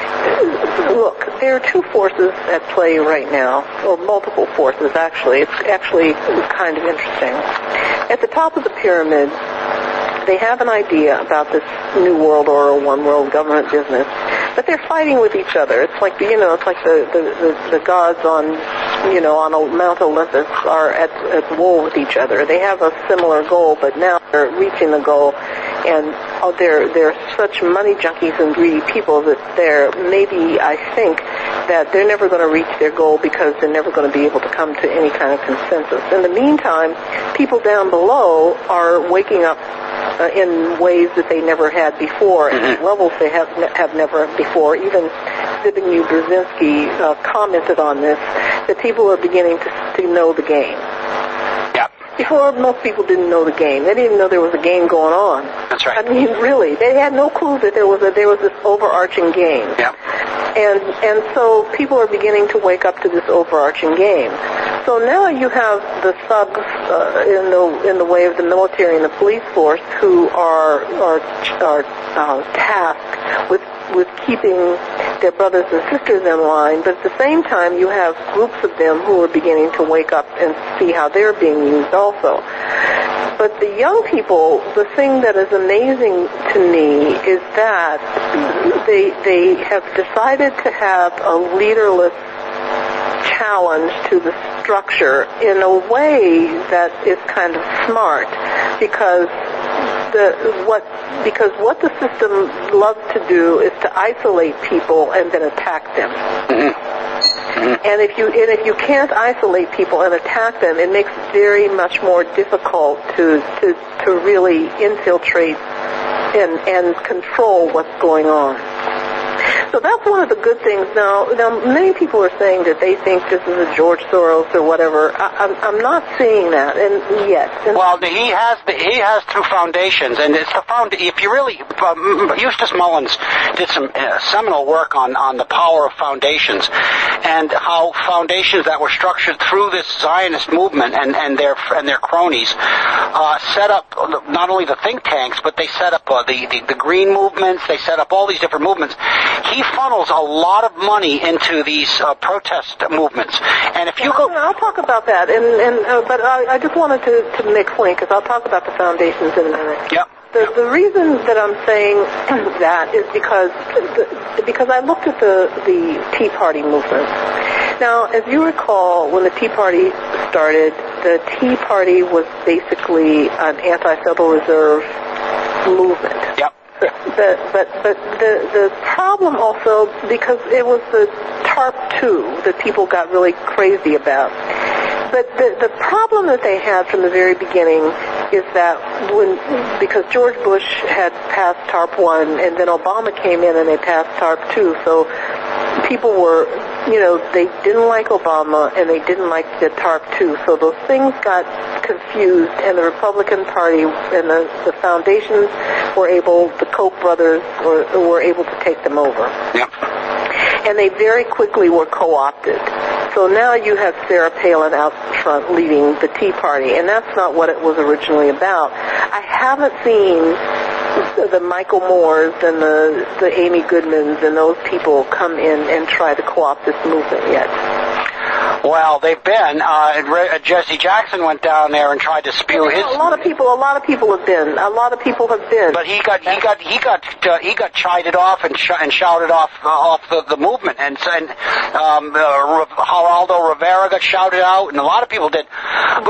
look, there are two forces at play right now, or multiple forces, actually. It's actually kind of interesting. At the top of the pyramid, they have an idea about this new world order, one world government business, but they're fighting with each other. It's like, you know, it's like the, the, the, the gods on, you know, on Mount Olympus are at, at war with each other. They have a similar goal, but now they're reaching the goal, and oh, they're, they're such money junkies and greedy people that they're, maybe I think that they're never going to reach their goal because they're never going to be able to come to any kind of consensus. In the meantime, people down below are waking up uh, in ways that they never had before, mm-hmm. and levels they have have never before. Even Zbigniew Brzezinski uh, commented on this, that people are beginning to, to know the game. Yeah. Before, most people didn't know the game. They didn't even know there was a game going on. That's right. I mean, really, they had no clue that there was a, there was this overarching game. Yeah. And and so people are beginning to wake up to this overarching game. So now you have the subs uh, in the in the way of the military and the police force who are are are uh, tasked with with keeping their brothers and sisters in line, but at the same time you have groups of them who are beginning to wake up and see how they're being used also. But the young people, the thing that is amazing to me is that they they have decided to have a leaderless challenge to the structure in a way that is kind of smart, because the what because what the system loves to do is to isolate people and then attack them. And if you and if you can't isolate people and attack them, it makes it very much more difficult to to, to really infiltrate and and control what's going on. So that's one of the good things. Now, now many people are saying that they think this is a George Soros or whatever. I, I'm, I'm not seeing that, and yet. And well, he has the, he has through foundations, and it's the found. If you really, um, Eustace Mullins did some uh, seminal work on on the power of foundations, and how foundations that were structured through this Zionist movement and and their and their cronies uh, set up not only the think tanks, but they set up uh, the, the the green movements. They set up all these different movements. He funnels a lot of money into these uh, protest movements, and if you yeah, go, I'll talk about that. And, and uh, but I, I just wanted to, to make point, because I'll talk about the foundations in a minute. Yep. The, the reason that I'm saying that is because the, because I looked at the the Tea Party movement. Now, as you recall, when the Tea Party started, the Tea Party was basically an anti-Federal Reserve movement. Yep. But but but the the problem also, because it was the TARP two that people got really crazy about. But the the problem that they had from the very beginning is that when because George Bush had passed TARP one, and then Obama came in and they passed TARP two, so people were, you know, they didn't like Obama and they didn't like the TARP two, so those things got confused, and the Republican Party and the, the foundations were able, the Koch brothers were, were able to take them over. Yep. And they very quickly were co-opted. So now you have Sarah Palin out front leading the Tea Party, and that's not what it was originally about. I haven't seen the Michael Moores and the, the Amy Goodmans and those people come in and try to co-opt this movement yet. Well, they've been. Uh, Jesse Jackson went down there and tried to spew yeah, his. A lot of people. A lot of people have been. A lot of people have been. But he got. He got. He got. Uh, he got chided off and sh- and shouted off uh, off the, the movement, and and um, uh, Geraldo Rivera got shouted out, and a lot of people did. But,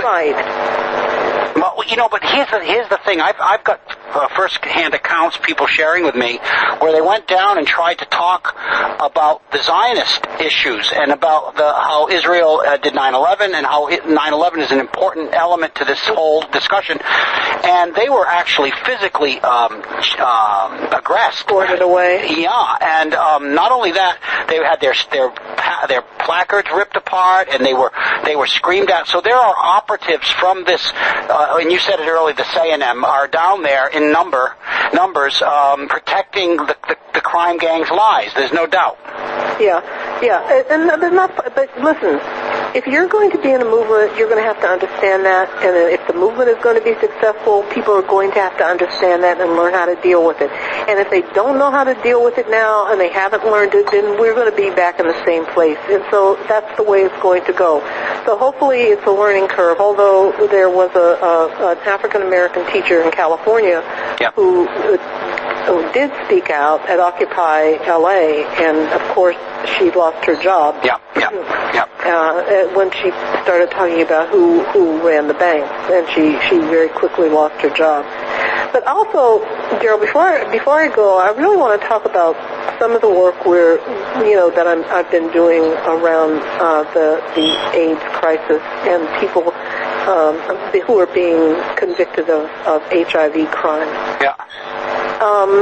right. Well, you know, but here's the here's the thing. I've I've got uh, first-hand accounts, people sharing with me, where they went down and tried to talk about the Zionist issues and about the how Israel uh, did nine eleven and how nine eleven is an important element to this whole discussion. And they were actually physically um, um, aggressed, escorted away. Yeah, and um, not only that, they had their their their placards ripped apart, and they were they were screamed at. So there are operatives from this. Uh, and you said it earlier, the S A N M are down there in number numbers um, protecting the, the, the crime gang's lies. There's no doubt. Yeah, yeah, and, and they're not. But listen, if you're going to be in a movement, you're going to have to understand that. And if the movement is going to be successful, people are going to have to understand that and learn how to deal with it. And if they don't know how to deal with it now and they haven't learned it, then we're going to be back in the same place. And so that's the way it's going to go. So hopefully it's a learning curve. Although there was a, a an African American teacher in California yep. who. Uh, who did speak out at Occupy L A, and of course she lost her job. Yeah, yeah, yeah. Uh, when she started talking about who who ran the banks, and she she very quickly lost her job. But also, Daryl, before I, before I go, I really want to talk about some of the work where you know that I'm, I've been doing around uh, the the AIDS crisis and people um, who are being convicted of, of H I V crimes. Yeah. Um,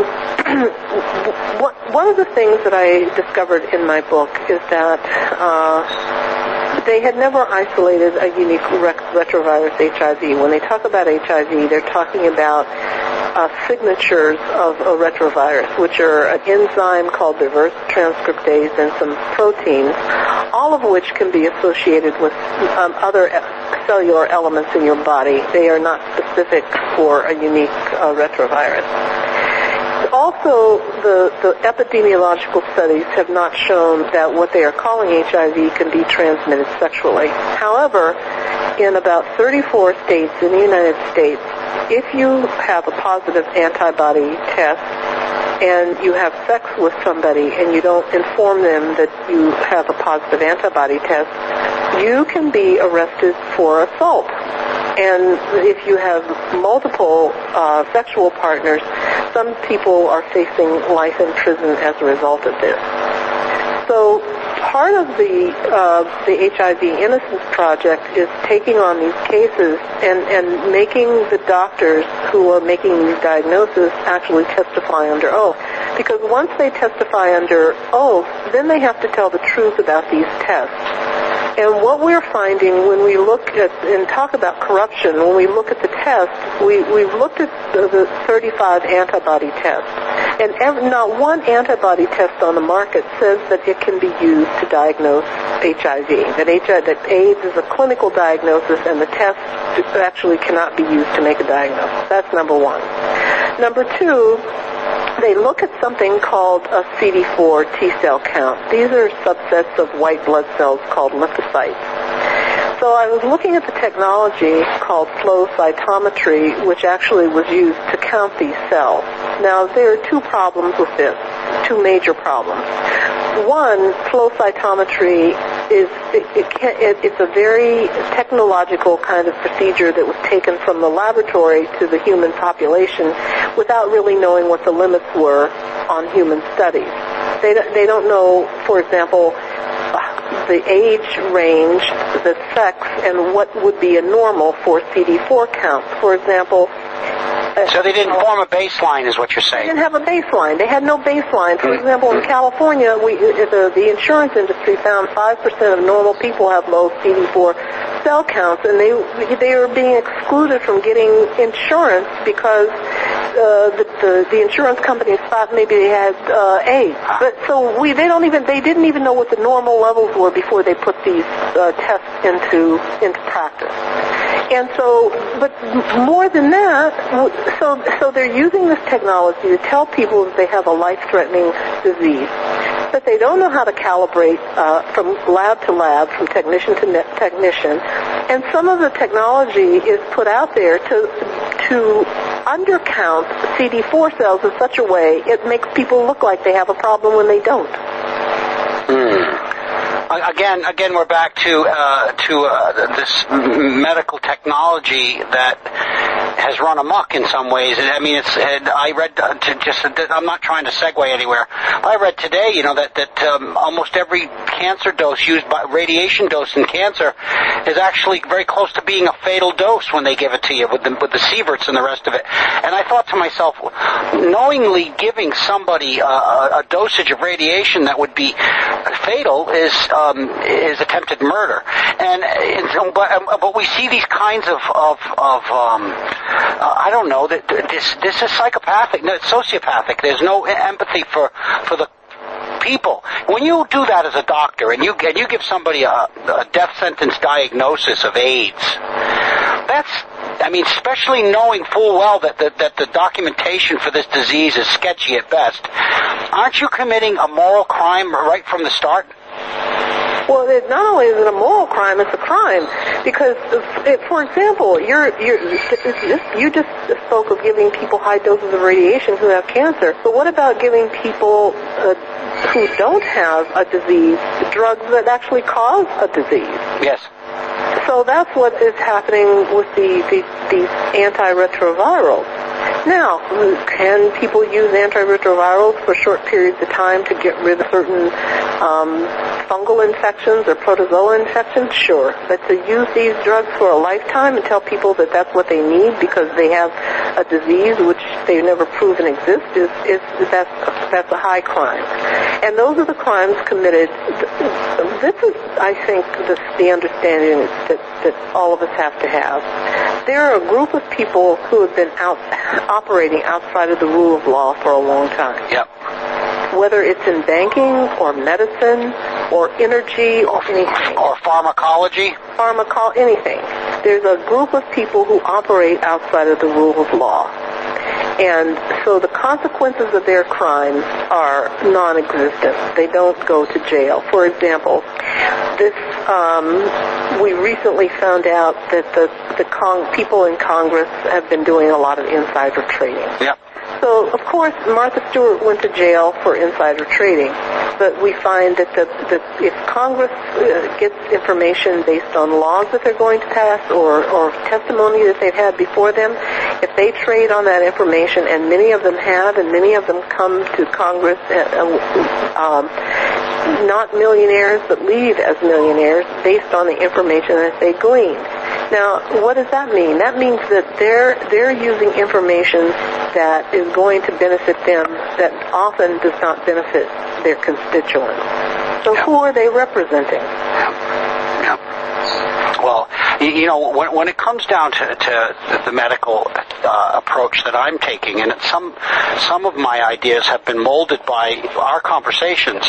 one of the things that I discovered in my book is that uh, they had never isolated a unique retrovirus H I V. When they talk about H I V, they're talking about uh, signatures of a retrovirus, which are an enzyme called reverse transcriptase and some proteins, all of which can be associated with um, other cellular elements in your body. They are not specific for a unique uh, retrovirus. Also, the, the epidemiological studies have not shown that what they are calling H I V can be transmitted sexually. However, in about thirty-four states in the United States, if you have a positive antibody test and you have sex with somebody and you don't inform them that you have a positive antibody test, you can be arrested for assault. And if you have multiple uh, sexual partners, some people are facing life in prison as a result of this. So part of the uh, the H I V Innocence Project is taking on these cases and, and making the doctors who are making these diagnoses actually testify under oath. Because once they testify under oath, then they have to tell the truth about these tests. And what we're finding when we look at and talk about corruption, when we look at the tests, we, we've looked at the, the thirty-five antibody tests. And every, not one antibody test on the market says that it can be used to diagnose H I V, that, H I V, that AIDS is a clinical diagnosis and the test actually cannot be used to make a diagnosis. That's number one. Number two, they look at something called a C D four T-cell count. These are subsets of white blood cells called lymphocytes. So I was looking at the technology called flow cytometry, which actually was used to count these cells. Now, there are two problems with this, two major problems. One, flow cytometry is it, it can, it, it's a very technological kind of procedure that was taken from the laboratory to the human population without really knowing what the limits were on human studies. They they don't know, for example, the age range, the sex, and what would be a normal for C D four counts. For example, so they didn't form a baseline, is what you're saying? They didn't have a baseline. They had no baseline. For example, in California, we, the, the insurance industry found five percent of normal people have low C D four cell counts, and they they were being excluded from getting insurance because uh, the, the the insurance companies thought maybe they had uh, AIDS. But so we they don't even they didn't even know what the normal levels were before they put these uh, tests into into practice. And so, but more than that, so so they're using this technology to tell people that they have a life-threatening disease, but they don't know how to calibrate uh, from lab to lab, from technician to ne- technician, and some of the technology is put out there to to undercount C D four cells in such a way it makes people look like they have a problem when they don't. Mm. Again, again, we're back to uh, to uh, this medical technology that has run amok in some ways. I mean, it's. I read uh, to just. I'm not trying to segue anywhere. I read today, you know, that that um, almost every cancer dose used by radiation dose in cancer is actually very close to being a fatal dose when they give it to you with the with the sieverts and the rest of it. And I thought to myself, knowingly giving somebody a, a dosage of radiation that would be fatal is. Um, is attempted murder, and, and but, but we see these kinds of of, of um, uh, I don't know that this this is psychopathic, no, it's sociopathic. There's no empathy for for the people. When you do that as a doctor, and you and you give somebody a, a death sentence diagnosis of AIDS, that's. I mean, especially knowing full well that the, that the documentation for this disease is sketchy at best, aren't you committing a moral crime right from the start? Well, it, not only is it a moral crime, it's a crime because, if, for example, you're, you're, you just spoke of giving people high doses of radiation who have cancer, but what about giving people uh, who don't have a disease drugs that actually cause a disease? Yes. So that's what is happening with the, the, these antiretrovirals. Now, can people use antiretrovirals for short periods of time to get rid of certain um, fungal infections or protozoa infections? Sure. But to use these drugs for a lifetime and tell people that that's what they need because they have a disease which they've never proven exists is, is that's, that's a high crime. And those are the crimes committed. This is, I think, the, the understanding that, that all of us have to have. There are a group of people who have been out operating outside of the rule of law for a long time. Yep. Whether it's in banking or medicine or energy or anything. Or pharmacology. Pharmacology, anything. There's a group of people who operate outside of the rule of law. And so the consequences of their crimes are non-existent. They don't go to jail. For example, this um, we recently found out that the, the con- people in Congress have been doing a lot of insider trading. Yep. So, of course, Martha Stewart went to jail for insider trading, but we find that, the, that if Congress uh, gets information based on laws that they're going to pass or, or testimony that they've had before them, if they trade on that information, and many of them have, and many of them come to Congress, uh, um, not millionaires, but leave as millionaires based on the information that they gleaned. Now, what does that mean? That means that they're they're using information that is going to benefit them that often does not benefit their constituents. So yeah. Who are they representing? Yeah. Yeah. Well, you know, when, when it comes down to, to the medical uh, approach that I'm taking, and some some of my ideas have been molded by our conversations.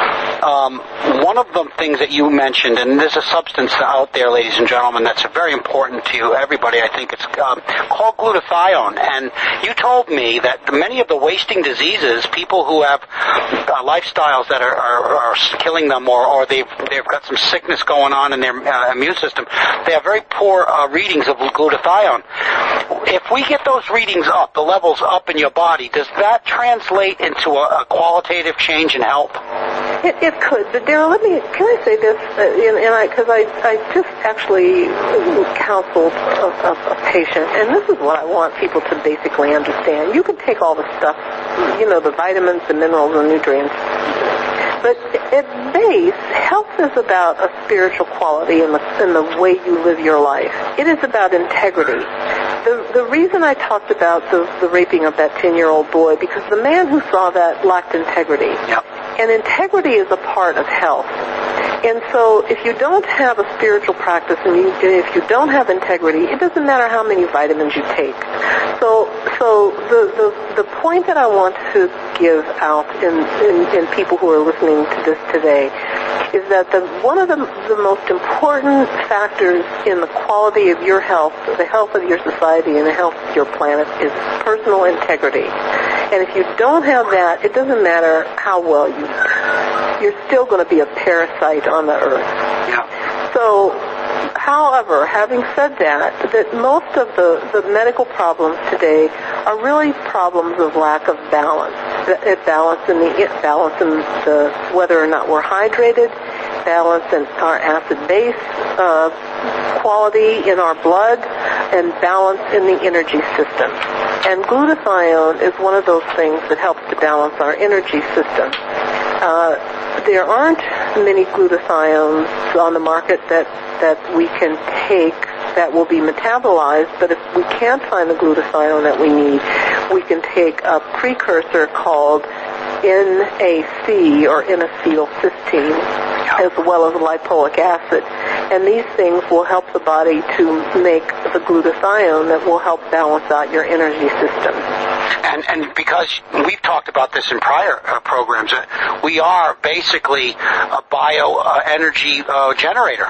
Um, one of the things that you mentioned, and there's a substance out there, ladies and gentlemen, that's very important to everybody. I think it's um, called glutathione. And you told me that many of the wasting diseases, people who have uh, lifestyles that are, are, are killing them, or, or they've they've got some sickness going on in their uh, immune system, they have very poor uh, readings of glutathione. If we get those readings up, the levels up in your body, does that translate into a, a qualitative change in health? It, it could, but Daryl, let me, can I say this, uh, and, and I, because I, I just actually counseled a, a, a patient, and this is what I want people to basically understand. You can take all the stuff, you know, the vitamins, the minerals, and nutrients, but at base, health is about a spiritual quality in the, in the way you live your life. It is about integrity. The, the reason I talked about the, the raping of that ten-year-old boy, because the man who saw that lacked integrity. Yep. And integrity is a part of health. And so if you don't have a spiritual practice and you, if you don't have integrity, it doesn't matter how many vitamins you take. So so the, the, the point that I want to give out in, in, in people who are listening to this today is that the, one of the, the most important factors in the quality of your health, the health of your society and the health of your planet, is personal integrity. And if you don't have that, it doesn't matter how well you eat. You're still going to be a parasite on the earth. Yeah. So, however, having said that, that most of the, the medical problems today are really problems of lack of balance. It balance in the balance in the whether or not we're hydrated, balance in our acid base uh, quality in our blood, and balance in the energy system. And glutathione is one of those things that helps to balance our energy system. Uh, there aren't many glutathiones on the market that, that we can take that will be metabolized, but if we can't find the glutathione that we need, we can take a precursor called N A C or N-acetylcysteine, as well as lipoic acid. And these things will help the body to make the glutathione that will help balance out your energy system. And, and because we've talked about this in prior uh, programs, uh, we are basically a bioenergy uh, generator.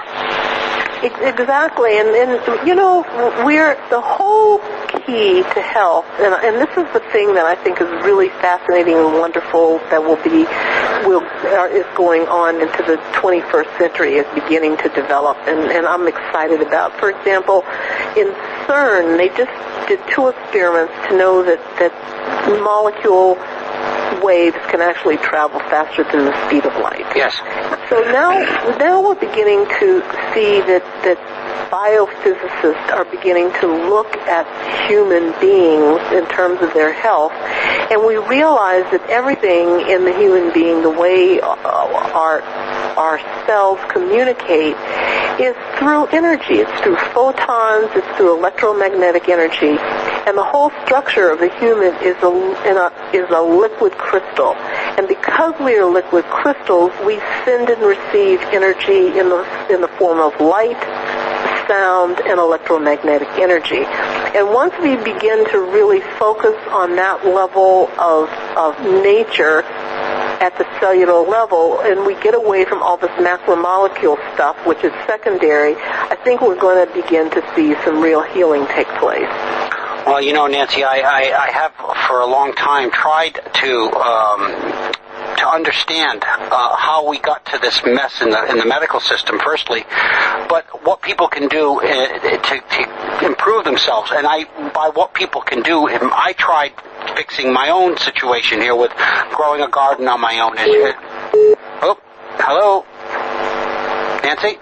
Exactly, and, and you know, we're the whole key to health, and, and this is the thing that I think is really fascinating and wonderful that will be, will uh, is going on into the twenty-first century, is beginning to develop, and, and I'm excited about. For example, in CERN, they just did two experiments to know that that molecule waves can actually travel faster than the speed of light. Yes. So now, now we're beginning to see that, that biophysicists are beginning to look at human beings in terms of their health, and we realize that everything in the human being, the way our our cells communicate, is through energy. It's through photons, it's through electromagnetic energy, and the whole structure of the human is a, in a is a liquid crystal. And because we are liquid crystals, we send and receive energy in the in the form of light, sound, and electromagnetic energy. And once we begin to really focus on that level of of nature at the cellular level, and we get away from all this macromolecule stuff, which is secondary, I think we're going to begin to see some real healing take place. Well, you know, Nancy, I, I, I have for a long time tried to um, to understand uh, how we got to this mess in the in the medical system, firstly, but what people can do uh, to, to improve themselves. And I, by what people can do, I tried fixing my own situation here with growing a garden on my own. Oh, hello, Nancy.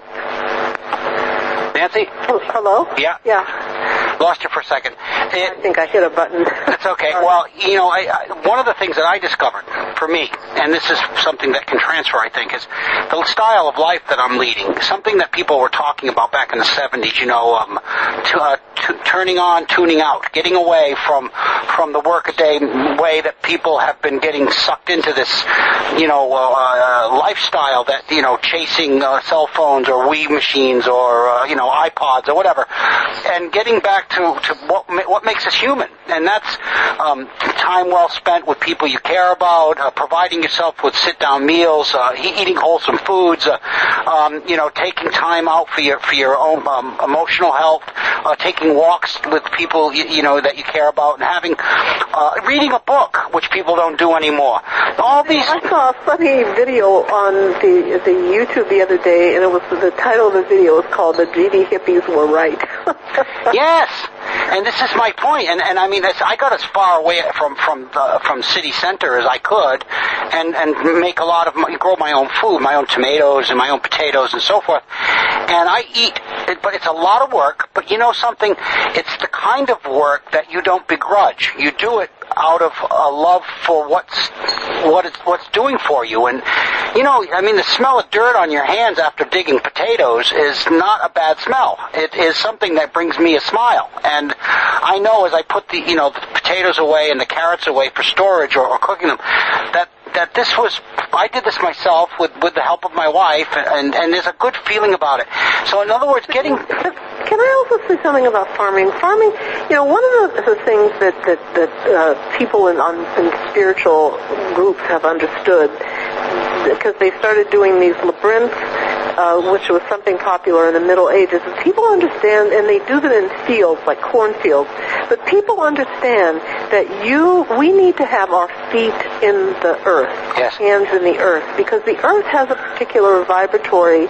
Nancy? Hello? Yeah. Yeah. Lost you for a second. It, I think I hit a button. That's okay. Well, you know, I, I, one of the things that I discovered for me, and this is something that can transfer, I think, is the style of life that I'm leading. Something that people were talking about back in the seventies, you know, um, to, uh, to, turning on, tuning out, getting away from from the workaday way that people have been getting sucked into this, you know, uh, lifestyle that, you know, chasing uh, cell phones or Wii machines or, uh, you know, iPods or whatever, and getting back to, to what what makes us human, and that's um, time well spent with people you care about, uh, providing yourself with sit-down meals, uh, eating wholesome foods, uh, um, you know, taking time out for your for your own um, emotional health, uh, taking walks with people you, you know that you care about, and having uh, reading a book, which people don't do anymore. All these. I saw a funny video on the the YouTube the other day, and it was the title of the video was called "The Greedy Hippies Were Right." Yes. And this is my point, and and I mean, I got as far away from from the, from city center as I could, and and make a lot of my, grow my own food, my own tomatoes and my own potatoes and so forth. And I eat, but it's a lot of work. But you know something? It's the kind of work that you don't begrudge. You do it out of a love for what's what it's what's doing for you. And you know, I mean, the smell of dirt on your hands after digging potatoes is not a bad smell. It is something that brings me a smile. And I know as I put the you know the potatoes away and the carrots away for storage or, or cooking them, that that this was, I did this myself with, with the help of my wife, and, and there's a good feeling about it. So in other words, getting... Can I also say something about farming? Farming, you know, one of the, the things that, that, that uh, people in, on, in spiritual groups have understood, because they started doing these labyrinths, uh, which was something popular in the Middle Ages, and people understand, and they do that in fields, like cornfields, but people understand that you, we need to have our feet in the earth, yes. hands in the earth, because the earth has a particular vibratory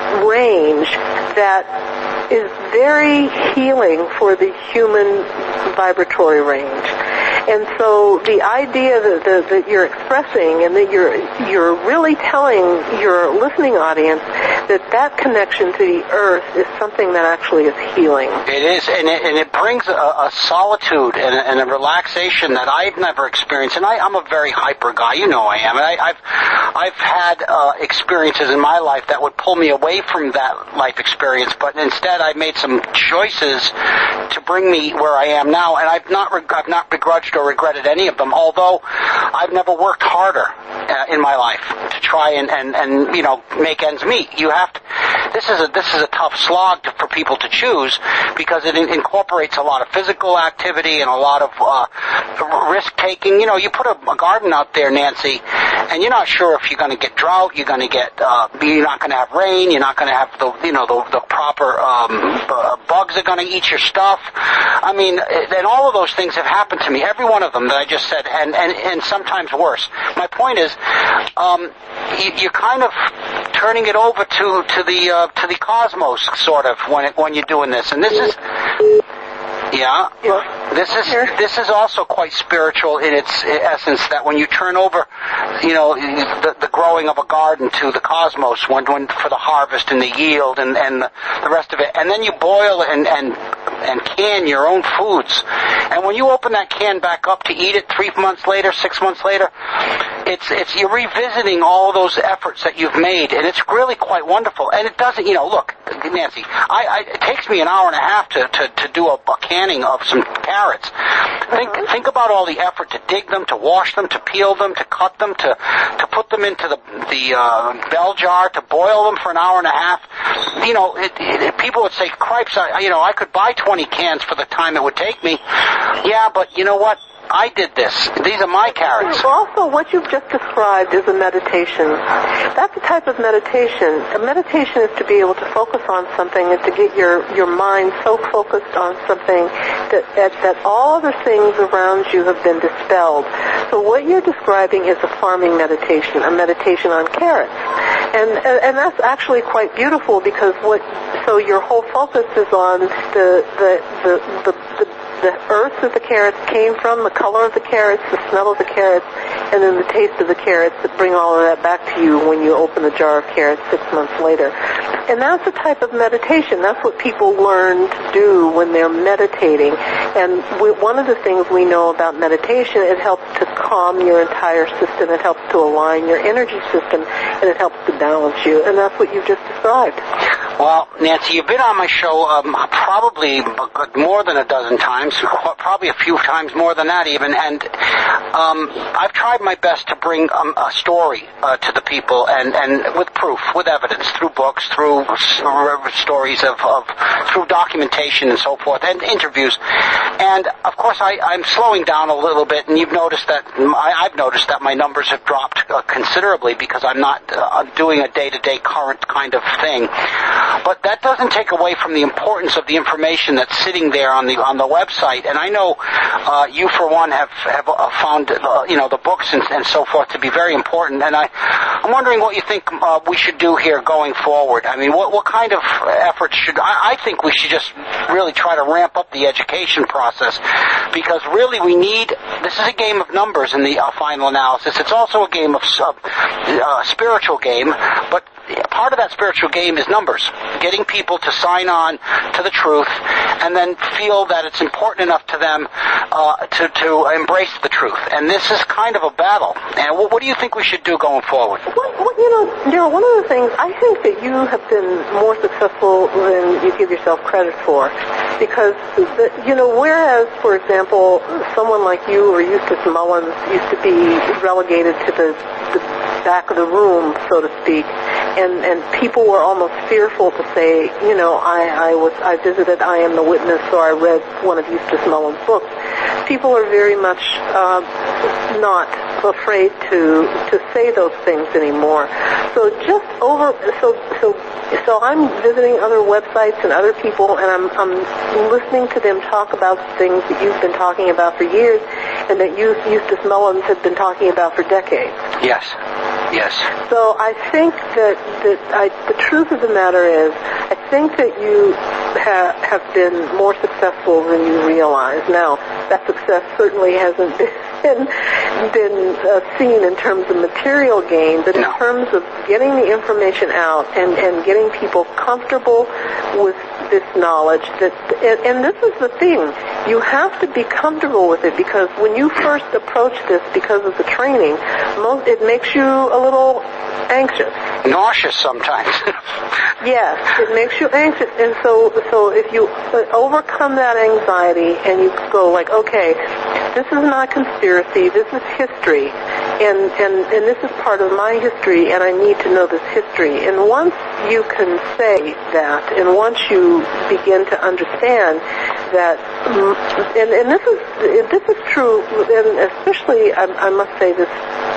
range that is very healing for the human vibratory range. And so the idea that, that, that you're expressing and that you're you're really telling your listening audience that that connection to the earth is something that actually is healing. It is, and it, and it brings a, a solitude and a, and a relaxation that I've never experienced. And I, I'm a very hyper guy, you know I am. And I, I've I've had uh, experiences in my life that would pull me away from that life experience, but instead I've made some choices to bring me where I am now, and I've not I've not begrudged or regretted any of them, although I've never worked harder uh, in my life to try and, and, and, you know, make ends meet. You have to, this is a, this is a tough slog to, for people to choose, because it in, incorporates a lot of physical activity and a lot of uh, risk-taking. You know, you put a, a garden out there, Nancy, and you're not sure if you're going to get drought, you're going to get, uh, you're not going to have rain, you're not going to have the, you know, the, the proper um, uh, bugs are going to eat your stuff. I mean, and all of those things have happened to me, every one of them that I just said, and, and, and sometimes worse. My point is, um, you, you're kind of turning it over to, to the uh, to the cosmos, sort of, when it, when you're doing this. And this is, yeah. Yeah. This is this is also quite spiritual in its essence, that when you turn over, you know, the, the growing of a garden to the cosmos, when, when for the harvest and the yield and, and the, the rest of it, and then you boil and, and and can your own foods, and when you open that can back up to eat it three months later, six months later, it's it's you're revisiting all those efforts that you've made, and it's really quite wonderful. And it doesn't, you know, look, Nancy, I, I it takes me an hour and a half to to, to do a, a canning of some carrots. Think uh-huh. think about all the effort to dig them, to wash them, to peel them, to cut them, to to put them into the the uh, bell jar, to boil them for an hour and a half. You know, it, it, people would say, "Cripes, I, you know, I could buy twenty cans for the time it would take me." Yeah, but you know what? I did this. These are my carrots. Also, what you've just described is a meditation. That's a type of meditation. A meditation is to be able to focus on something and to get your, your mind so focused on something that, that, that all other things around you have been dispelled. So what you're describing is a farming meditation, a meditation on carrots. And, and that's actually quite beautiful, because what, so your whole focus is on the, the, the, the, the the earth that the carrots came from, the color of the carrots, the smell of the carrots, and then the taste of the carrots that bring all of that back to you when you open the jar of carrots six months later. And that's a type of meditation. That's what people learn to do when they're meditating. And we, one of the things we know about meditation, it helps to calm your entire system, it helps to align your energy system, and it helps to balance you. And that's what you've just described. Well, Nancy, you've been on my show um, probably more than a dozen times, probably a few times more than that even, and um, I've tried my best to bring um, a story uh, to the people, and, and with proof, with evidence, through books, through stories of, of through documentation and so forth, and interviews. And of course, I, I'm slowing down a little bit, and you've noticed that I, I've noticed that my numbers have dropped uh, considerably, because I'm not uh, doing a day-to-day current kind of thing. But that doesn't take away from the importance of the information that's sitting there on the on the website. And I know uh, you, for one, have have uh, found uh, you know the books and, and so forth to be very important. And I, I'm wondering what you think uh, we should do here going forward. I mean, what what kind of efforts should I, I think we should just really try to ramp up the education process, because really we need. This is a game of numbers in the uh, final analysis. It's also a game of uh, uh, spiritual game, but part of that spiritual game is numbers. Getting people to sign on to the truth, and then feel that it's important enough to them uh, to, to embrace the truth. And this is kind of a battle. And what, what do you think we should do going forward? Well, well, you know, Daryl, one of the things, I think that you have been more successful than you give yourself credit for. Because, the, you know, whereas, for example, someone like you or Eustace Mullins used to be relegated to the, the back of the room, so to speak, and and people were almost fearful to say, you know, I, I was I visited I Am the Witness, or I read one of Eustace Mullins' books. People are very much uh, not afraid to to say those things anymore. So just over so so so I'm visiting other websites and other people, and I'm I'm listening to them talk about things that you've been talking about for years, and that you, Eustace Mullins, had been talking about for decades. Yes. Yes. So I think that, that I, the truth of the matter is, I think that you ha, have been more successful than you realize. Now, that success certainly hasn't been, been uh, seen in terms of material gain, but in no. terms of getting the information out and, and getting people comfortable with this knowledge. That and, and this is the thing. You have to be comfortable with it, because when you first approach this, because of the training, most, it makes you a little anxious. Nauseous sometimes. Yes, it makes you anxious. And so, so if you overcome that anxiety and you go like, okay, this is not conspiracy, this is history, and, and, and this is part of my history, and I need to know this history. And once you can say that, and once you begin to understand that, and, and this is this is true, and especially I, I must say this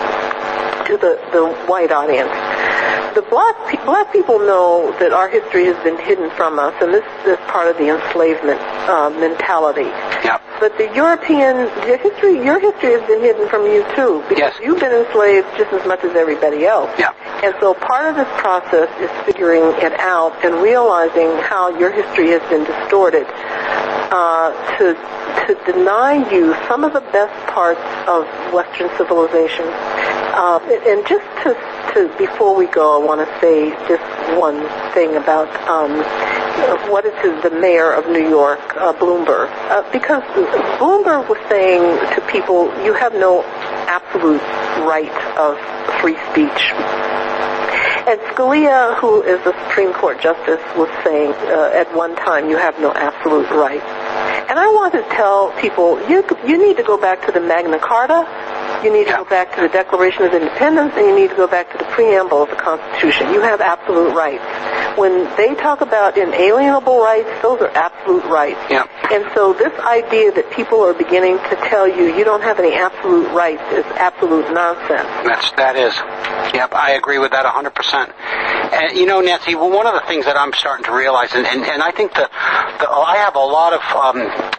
to the, the white audience. The black pe- black people know that our history has been hidden from us, and this is part of the enslavement uh, mentality. Yep. But the European your history, your history has been hidden from you too, because yes. you've been enslaved just as much as everybody else. Yep. And so part of this process is figuring it out and realizing how your history has been distorted uh, to to deny you some of the best parts of Western civilization. Uh, and just to, to, before we go, I want to say just one thing about um, what is his, the mayor of New York, uh, Bloomberg. Uh, because Bloomberg was saying to people, you have no absolute right of free speech. And Scalia, who is a Supreme Court justice, was saying uh, at one time, you have no absolute right. And I want to tell people, you you need to go back to the Magna Carta, you need to go back to the Declaration of Independence, and you need to go back to the preamble of the Constitution. You have absolute rights. When they talk about inalienable rights, those are absolute rights. Yeah. And so this idea that people are beginning to tell you you don't have any absolute rights is absolute nonsense. That's, that is. Yep, I agree with that one hundred percent. And, you know, Nancy, well, one of the things that I'm starting to realize, and, and, and I think the, the, I have a lot of um,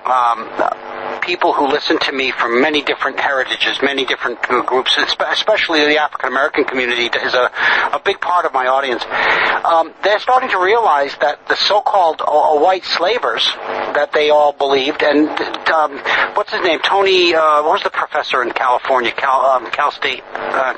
um, people who listen to me from many different heritages, many different groups, especially the African American community is a, a big part of my audience. Um, they're starting to realize that the so-called uh, white slavers that they all believed, and um, what's his name, Tony, uh, what was the professor in California, Cal, um, Cal State? Uh,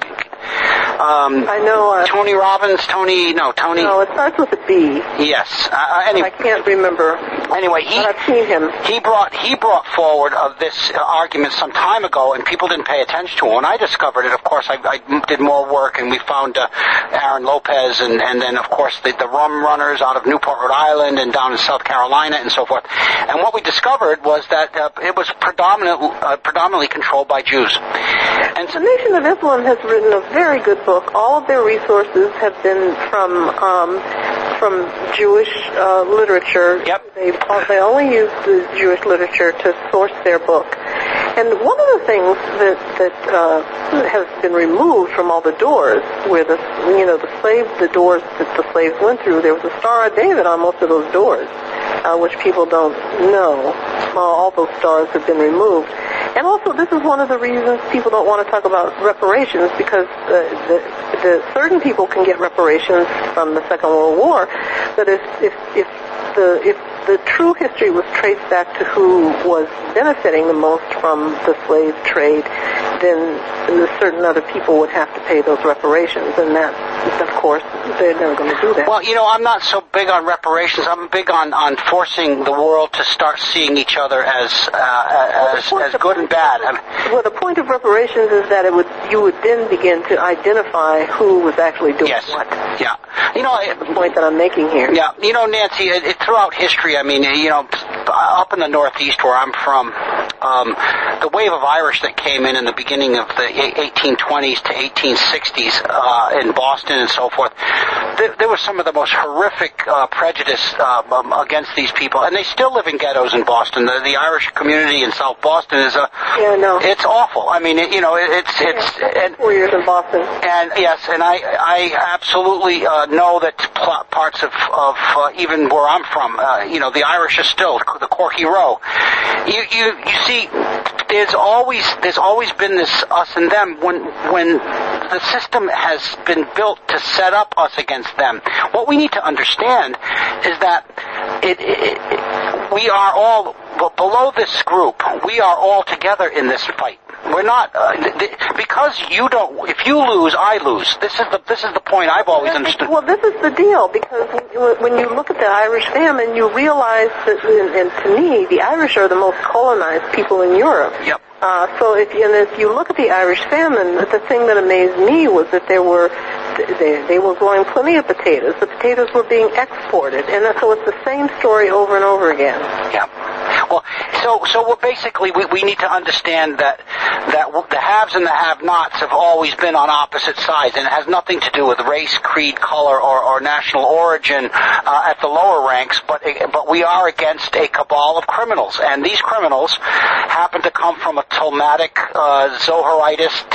Um, I know. Uh, Tony Robbins, Tony, no, Tony. No, it starts with a B. Yes. Uh, anyway, I can't remember. Anyway, he, I've seen him. He brought he brought forward of this argument some time ago, and people didn't pay attention to it. When I discovered it, of course, I, I did more work, and we found uh, Aaron Lopez, and, and then, of course, the, the rum runners out of Newport, Rhode Island, and down in South Carolina, and so forth. And what we discovered was that uh, it was predominant, uh, predominantly controlled by Jews. And the Nation of Islam has written a very good book. All of their resources have been from um, from Jewish uh, literature. Yep. They they only use the Jewish literature to source their book. And one of the things that that uh, has been removed from all the doors, where the you know the slave the doors that the slaves went through, there was a Star of David on most of those doors, uh, which people don't know. Uh, all those stars have been removed. And also, this is one of the reasons people don't want to talk about reparations, because uh, the, the certain people can get reparations from the Second World War, but if if if the if the true history was traced back to who was benefiting the most from the slave trade, then certain other people would have to pay those reparations, and that, of course, they're never going to do that. Well, you know, I'm not so big on reparations. I'm big on, on forcing the world to start seeing each other as uh, as, well, as good and bad. I mean, well, the point of reparations is that it would you would then begin to identify who was actually doing yes. what. Yeah. You know, that's the point that I'm making here. Yeah. You know, Nancy, it, it, throughout history, I mean, you know, up in the Northeast where I'm from, um, the wave of Irish that came in in the beginning of the eighteen twenties to eighteen sixties uh, in Boston and so forth, there, there was some of the most horrific uh, prejudice uh, um, against these people, and they still live in ghettos in Boston. The, the Irish community in South Boston is a yeah, no. It's awful. I mean, it, you know, it, it's it's yeah, and, four years in Boston. And yes, and I I absolutely uh, know that pl- parts of of uh, even where I'm from, uh, you know, the Irish are still the Corky Row. You you you see, there's always there's always been this us and them when when the system has been built to set up us against them. What we need to understand is that it, it, it we are all below this group. We are all together in this fight. We're not uh, th- because you don't. If you lose, I lose. This is the this is the point I've always understood. Well, this is the deal, because when you look at the Irish famine, you realize that, and to me, the Irish are the most colonized people in Europe. Yep. Uh, so if you, and if you look at the Irish famine, the thing that amazed me was that there were they, they were growing plenty of potatoes. The potatoes were being exported, and so it's the same story over and over again. Yeah. Well, so so we're basically we, we need to understand that that the haves and the have-nots have always been on opposite sides, and it has nothing to do with race, creed, color, or, or national origin uh, at the lower ranks. But but we are against a cabal of criminals, and these criminals happen to come from a Talmudic, uh, Zoharite,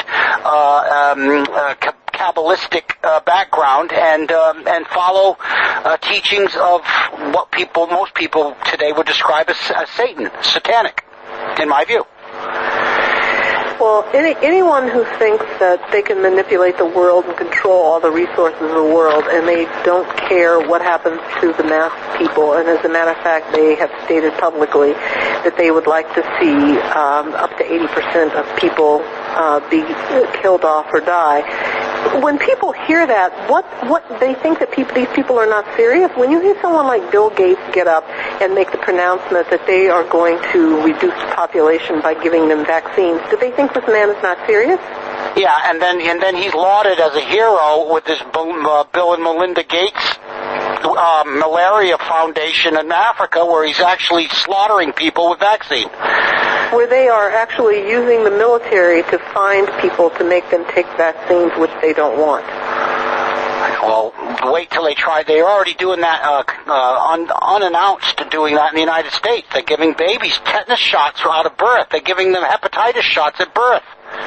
uh, um, uh, Kabbalistic uh, background, and um, and follow uh, teachings of what people, most people today would describe as, as Satan, satanic, in my view. Well, any, anyone who thinks that they can manipulate the world and control all the resources of the world, and they don't care what happens to the mass people, and as a matter of fact, they have stated publicly that they would like to see um, up to eighty percent of people uh, be killed off or die. When people hear that, what what they think that people, these people are not serious. When you hear someone like Bill Gates get up and make the pronouncement that they are going to reduce the population by giving them vaccines, do they think this man is not serious? Yeah, and then and then he's lauded as a hero with this uh, Bill and Melinda Gates uh, malaria foundation in Africa, where he's actually slaughtering people with vaccine. Where they are actually using the military to find people to make them take vaccines which they don't want. Well, wait till they try. They're already doing that uh, uh, un- unannounced, doing that in the United States. They're giving babies tetanus shots out of birth. They're giving them hepatitis shots at birth.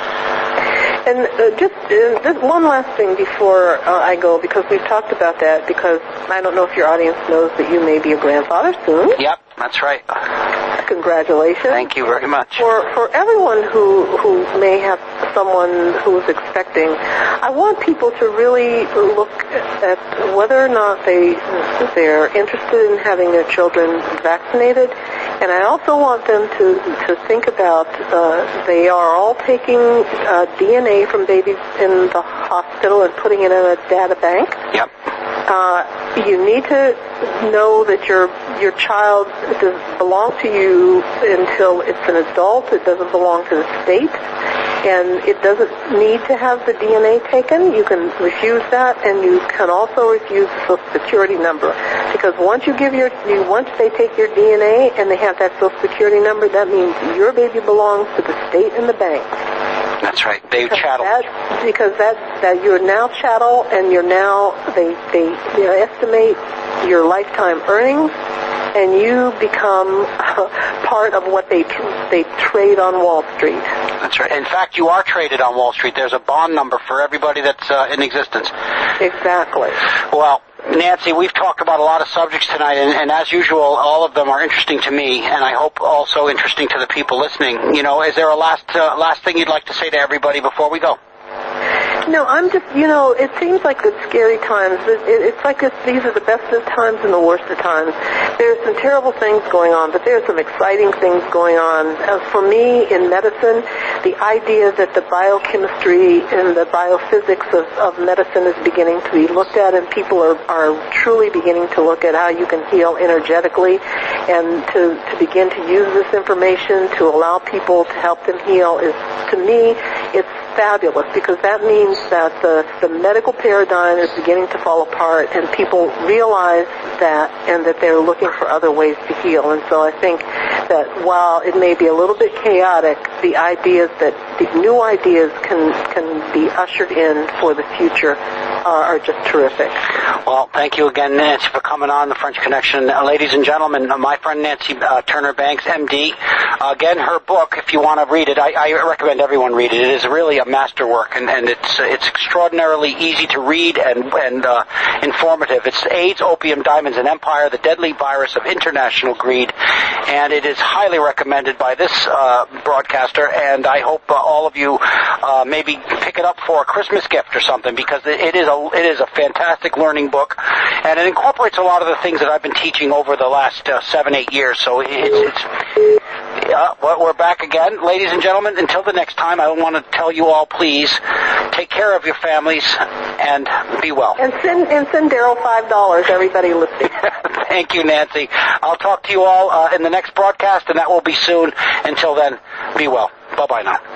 And uh, just, uh, just one last thing before uh, I go, because we've talked about that, because I don't know if your audience knows that you may be a grandfather soon. Yep, that's right. Congratulations. Thank you very much. For for everyone who, who may have someone who's expecting, I want people to really look at whether or not they, they're interested in having their children vaccinated. And I also want them to, to think about, uh, they are all taking uh, D N A from babies in the hospital and putting it in a data bank. Yep. Uh, you need to know that your your child does belong to you until it's an adult. It doesn't belong to the state. And it doesn't need to have the D N A taken. You can refuse that, and you can also refuse the Social Security number. Because once you give your, you, once they take your D N A and they have that Social Security number, that means your baby belongs to the state and the bank. That's right. They chattel. That, because that that you're now chattel, and you're now they they you know, estimate your lifetime earnings, and you become part of what they tr- they trade on Wall Street. That's right. In fact, you are traded on Wall Street. There's a bond number for everybody that's uh, in existence. Exactly. Well, Nancy, we've talked about a lot of subjects tonight, and, and as usual, all of them are interesting to me, and I hope also interesting to the people listening. You know, is there a last uh, last thing you'd like to say to everybody before we go? No, I'm just, you know, it seems like it's scary times. It, it, it's like it's, these are the best of times and the worst of times. There's some terrible things going on, but there's some exciting things going on. Uh, for me, in medicine, the idea that the biochemistry and the biophysics of, of medicine is beginning to be looked at, and people are, are truly beginning to look at how you can heal energetically, and to, to begin to use this information to allow people to help them heal is, to me, it's fabulous, because that means that the, the medical paradigm is beginning to fall apart, and people realize that, and that they're looking for other ways to heal. And so I think that while it may be a little bit chaotic, the ideas that the new ideas can can be ushered in for the future are, are just terrific. Well, thank you again, Nancy, for coming on the French Connection. Uh, ladies and gentlemen, uh, my friend Nancy uh, Turner Banks, M D. Uh, again, her book, if you want to read it, I, I recommend everyone read it. It is really a masterwork, and, and it's it's extraordinarily easy to read and, and uh, informative. It's AIDS, Opium, Diamonds, and Empire, the Deadly Virus of International Greed, and it is highly recommended by this uh, broadcaster, and I hope uh, all of you uh, maybe pick it up for a Christmas gift or something, because it, it is a it is a fantastic learning book, and it incorporates a lot of the things that I've been teaching over the last uh, seven, eight years. So it's, it's uh, well, we're back again, ladies and gentlemen. Until the next time, I want to tell you all, please take care of your families and be well. And send and send Daryl five dollars. Everybody listening. Thank you, Nancy. I'll talk to you all uh, in the next broadcast, and that will be soon. Until then, be well. Bye bye now.